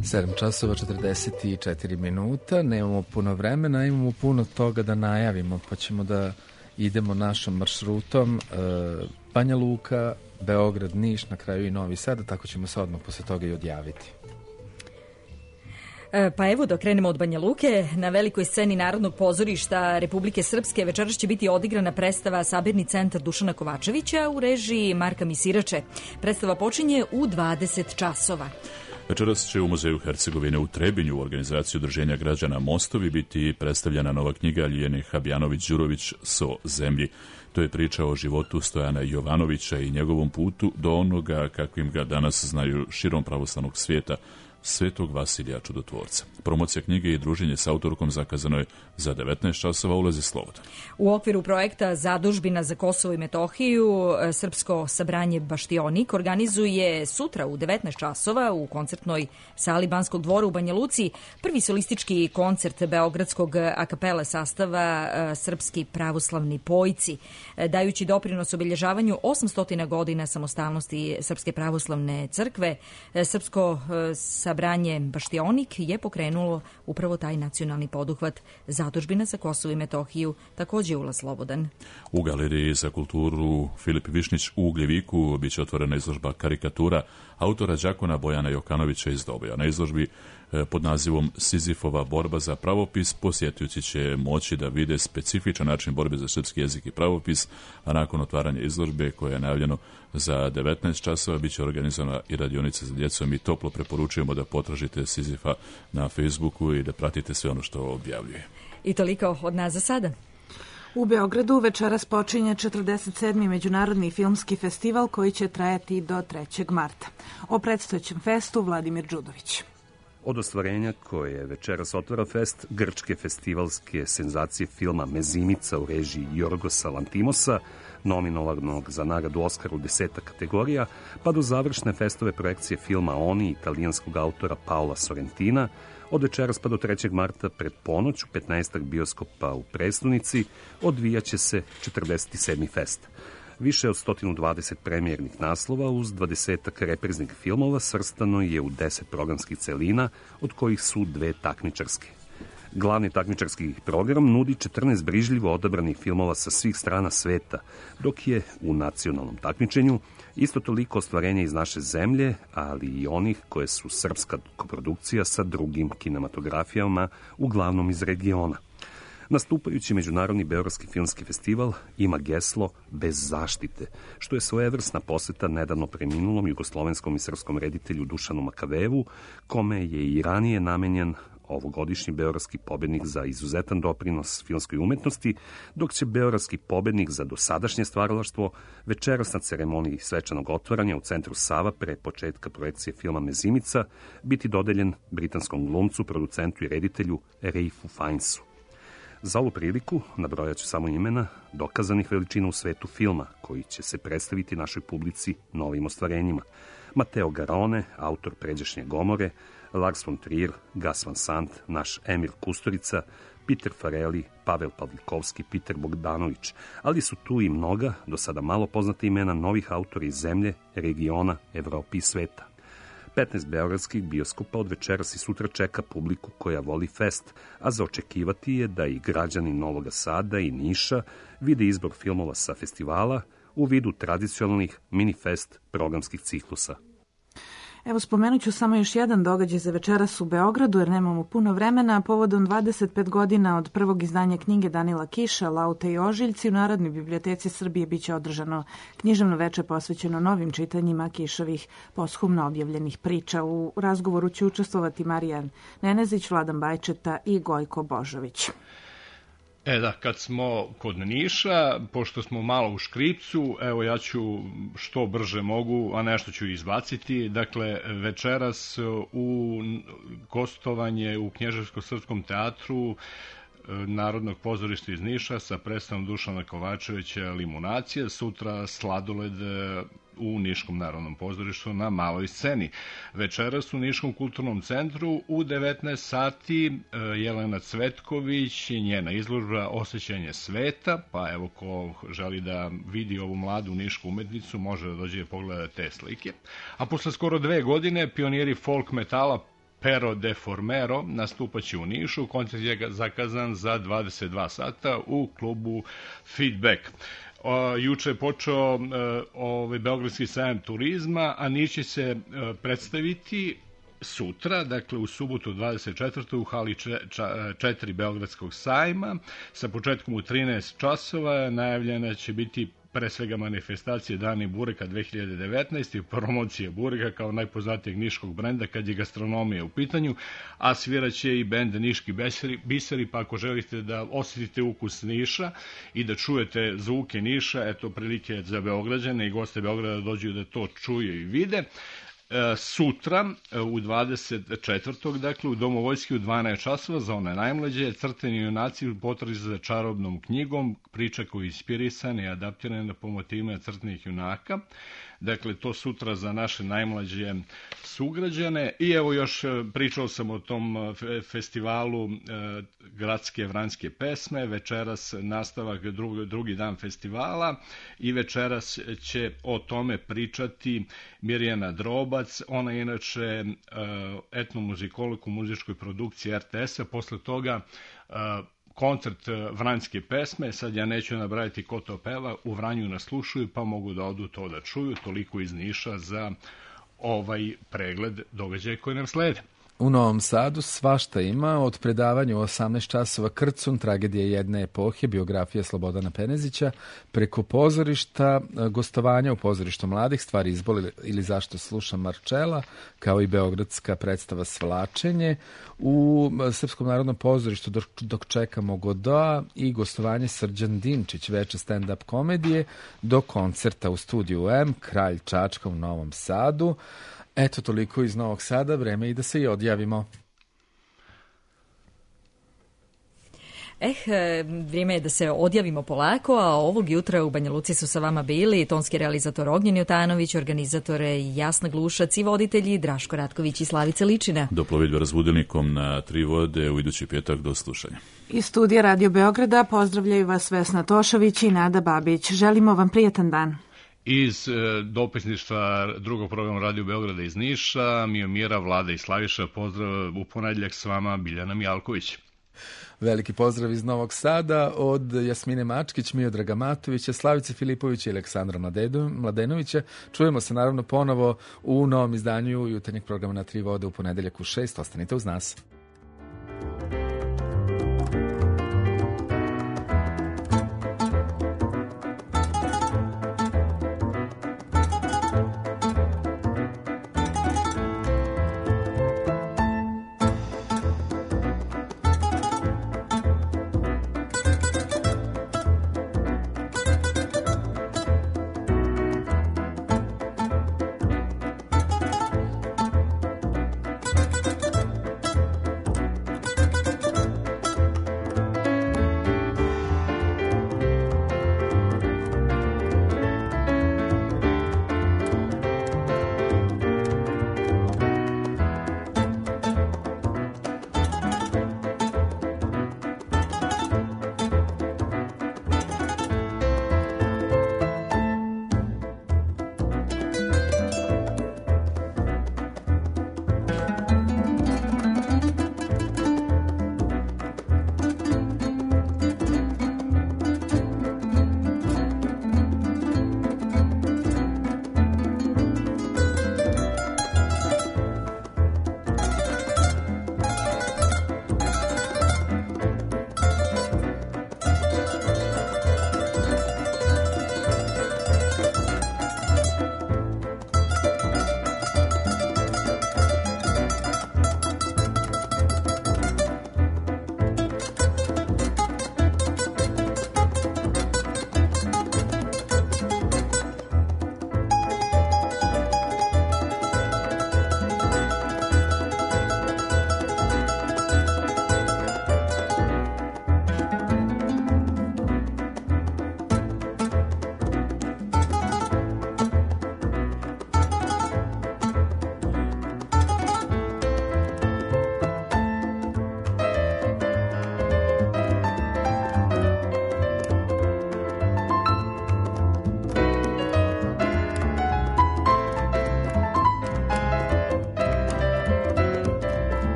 sedam časova četrdeset četiri minuta, nemamo puno vremena, imamo puno toga da najavimo, pa ćemo da idemo našom maršrutom e, Banja Luka, Beograd, Niš, na kraju i Novi Sad, tako ćemo se odmah posle toga i odjaviti. Pa evo da krenemo od Banja Luke. Na velikoj sceni Narodnog pozorišta Republike Srpske večeras će biti odigrana predstava Sabirni centar Dušana Kovačevića u režiji Marka Misirače. Predstava počinje u dvadeset časova. Večeras će u Muzeju Hercegovine u Trebinju u organizaciji Udruženja građana Mostovi biti predstavljena nova knjiga Ljene Habjanović-Đurović So zemlji. To je priča o životu Stojana Jovanovića i njegovom putu do onoga kakvim ga danas znaju širom pravoslavnog svijeta, Svetog Vasilija Čudotvorca. Promocija knjige i druženje s autorkom zakazano je za devetnaest časova, ulazi slobodan. U okviru projekta Zadužbina za Kosovo i Metohiju Srpsko sabranje Baštionik organizuje sutra u devetnaest časova u koncertnoj sali Banskog dvora u Banja Luci prvi solistički koncert beogradskog akapele sastava Srpski pravoslavni pojci, dajući doprinos obilježavanju osamsto godina samostalnosti Srpske pravoslavne crkve. Srpsko sabranje Baštionik je pokrenulo upravo taj nacionalni poduhvat Zadužbina za Kosovo i Metohiju, također ulaz slobodan. U Galeriji za kulturu Filip Višnić u Ugljeviku biće otvorena izložba karikatura autora đakona Bojana Jokanovića iz Doboja. Na izložbi pod nazivom Sizifova borba za pravopis posjetioci će moći da vide specifičan način borbe za srpski jezik i pravopis, a nakon otvaranja izložbe koja je najavljeno za devetnaest časova bit će organizovana i radionica za djecu. Mi toplo preporučujemo da potražite Sizifa na Facebooku i da pratite sve ono što objavljuje. I toliko od nas za sada. U Beogradu večeras počinje četrdeset sedmi Međunarodni filmski festival koji će trajati do trećeg marta. O predstojećem festu Vladimir Đudović. Od ostvarenja koje večeras otvara fest, grčke festivalske senzacije filma Mezimica u režiji Jorgosa Lantimosa, nominovanog za nagradu Oskar u deseta kategorija, pa do završne festove projekcije filma Oni, italijanskog autora Paola Sorrentina, od večeras pa do trećeg marta pred ponoć u petnaestak bioskopa u prestonici odvijat će se četrdeset sedmi fest. Više od sto dvadeset premijernih naslova uz dvadesetak repriznih filmova svrstano je u deset programskih celina, od kojih su dve takmičarske. Glavni takmičarski program nudi četrnaest brižljivo odabranih filmova sa svih strana sveta, dok je u nacionalnom takmičenju isto toliko ostvarenja iz naše zemlje, ali i onih koje su srpska koprodukcija sa drugim kinematografijama, uglavnom iz regiona. Nastupajući Međunarodni beogradski filmski festival ima geslo Bez zaštite, što je svojevrsna poseta nedavno preminulom jugoslovenskom i srpskom reditelju Dušanu Makavevu, kome je i ranije namenjen ovogodišnji beogradski pobednik za izuzetan doprinos filmskoj umetnosti, dok će beogradski pobednik za dosadašnje stvaralaštvo večeras na ceremoniji svečanog otvaranja u centru Sava pre početka projekcije filma Mezimica biti dodeljen britanskom glumcu, producentu i reditelju Reifu Fiennesu. Za ovu priliku nabrojat ću samo imena dokazanih veličina u svetu filma, koji će se predstaviti našoj publici novim ostvarenjima. Mateo Garone, autor Pređašnje Gomore, Lars von Trier, Gas van Sant, naš Emir Kusturica, Peter Farrelly, Pavel Pavlikovski, Peter Bogdanović, ali su tu i mnoga, do sada malo poznata imena novih autora iz zemlje, regiona, Evropi i sveta. petnaest beogradskih bioskopa od večeras i sutra čeka publiku koja voli fest, a za očekivati je da i građani Novoga Sada i Niša vide izbor filmova sa festivala u vidu tradicionalnih mini-fest programskih ciklusa. Evo, spomenut ću samo još jedan događaj za večeras u Beogradu, jer nemamo puno vremena. Povodom dvadeset pet godina od prvog izdanja knjige Danila Kiša, Laute i ožiljci, u Narodnoj biblioteci Srbije biće održano književno veče posvećeno novim čitanjima Kišovih poshumno objavljenih priča. U razgovoru će učestvovati Marijan Nenezić, Vladan Bajčeta i Gojko Božović. E da, kad smo kod Niša, pošto smo malo u škripcu, evo ja ću što brže mogu, a nešto ću izbaciti. Dakle, večeras u gostovanje u Knježevsko-srpskom teatru Narodnog pozorišta iz Niša sa predstavom Dušana Kovačevića Limunacija, sutra Sladoled u Niškom narodnom pozorištu na maloj sceni. Večeras u Niškom kulturnom centru u devetnaest sati Jelena Cvetković i njena izložba Osjećanje sveta, pa evo ko želi da vidi ovu mladu nišku umetnicu može da dođe i pogleda te slike. A posle skoro dve godine pioniri folk metala Pero de Formero nastupaće u Nišu. Koncert je zakazan za dvadeset dva sata u klubu Feedback. O, juče je počeo uh, ovaj Beogradski sajam turizma, a Niš će se uh, predstaviti sutra, dakle u subotu dvadeset četvrtog u hali četiri Beogradskog sajma, sa početkom u trinaest časova. Najavljena će biti pre svega manifestacije Dani Bureka dve hiljade devetnaeste i promocije Bureka kao najpoznatijeg niškog brenda kad je gastronomija u pitanju, a sviraće i bend Niški biseri, biseri, pa ako želite da osjetite ukus Niša i da čujete zvuke Niša, eto prilike za Beograđane i goste Beograda da dođu da to čuju i vide. Sutra u dvadeset četvrtog dakle u Domu vojske u dvanaest časova za one najmlađe, Crteni junaci u potrazi za čarobnom knjigom, priča koja je inspirisana i adaptirana na po motivima crtenih junaka. Dakle, to sutra za naše najmlađe sugrađane. I evo još pričao sam o tom festivalu e, gradske vranjske pesme. Večeras nastavak drugi, drugi dan festivala i večeras će o tome pričati Mirjana Drobac. Ona je inače e, etnomuzikolog u muzičkoj produkciji R T S-a. Posle toga e, koncert vranjske pesme, sad ja neću nabrajati ko to peva, u Vranju nas slušaju pa mogu da odu to da čuju, toliko iz Niša za ovaj pregled događaja koji nam slede. U Novom Sadu svašta ima, od predavanja u osamnaest časova Krcun, tragedija jedne epohe, biografija Slobodana Penezića, preko pozorišta, gostovanja u pozorištu mladih, stvari izboli ili zašto slušam Marčela, kao i beogradska predstava Svlačenje, u Srpskom narodnom pozorištu dok, dok čekamo Godoa i gostovanje Srđan Dinčić, veče stand-up komedije, do koncerta u studiju M, Kralj Čačka u Novom Sadu. Eto, toliko iz Novog Sada, vreme i da se i odjavimo. Eh, vrijeme je da se odjavimo polako, a ovog jutra u Banja Luci su sa vama bili tonski realizator Ognjen Jotanović, organizatore Jasna Glušac i voditelji Draško Ratković i Slavica Ličina. Do plovidbe razbudelnikom na tri vode u idući petak, do slušanja. Iz studija Radio Beograda pozdravljaju vas Vesna Tošović i Nada Babić. Želimo vam prijatan dan. Iz e, dopisništva drugog programa Radio Beograda iz Niša, Miomira, Vlada i Slaviša, pozdrav u ponedjeljak s vama Biljana Mijalković. Veliki pozdrav iz Novog Sada od Jasmine Mačkić, Miodraga Matovića, Slavice Filipovića i Aleksandra Mladenovića. Čujemo se naravno ponovo u novom izdanju jutarnjeg programa na tri vode u ponedjeljak u šest. Ostanite uz nas.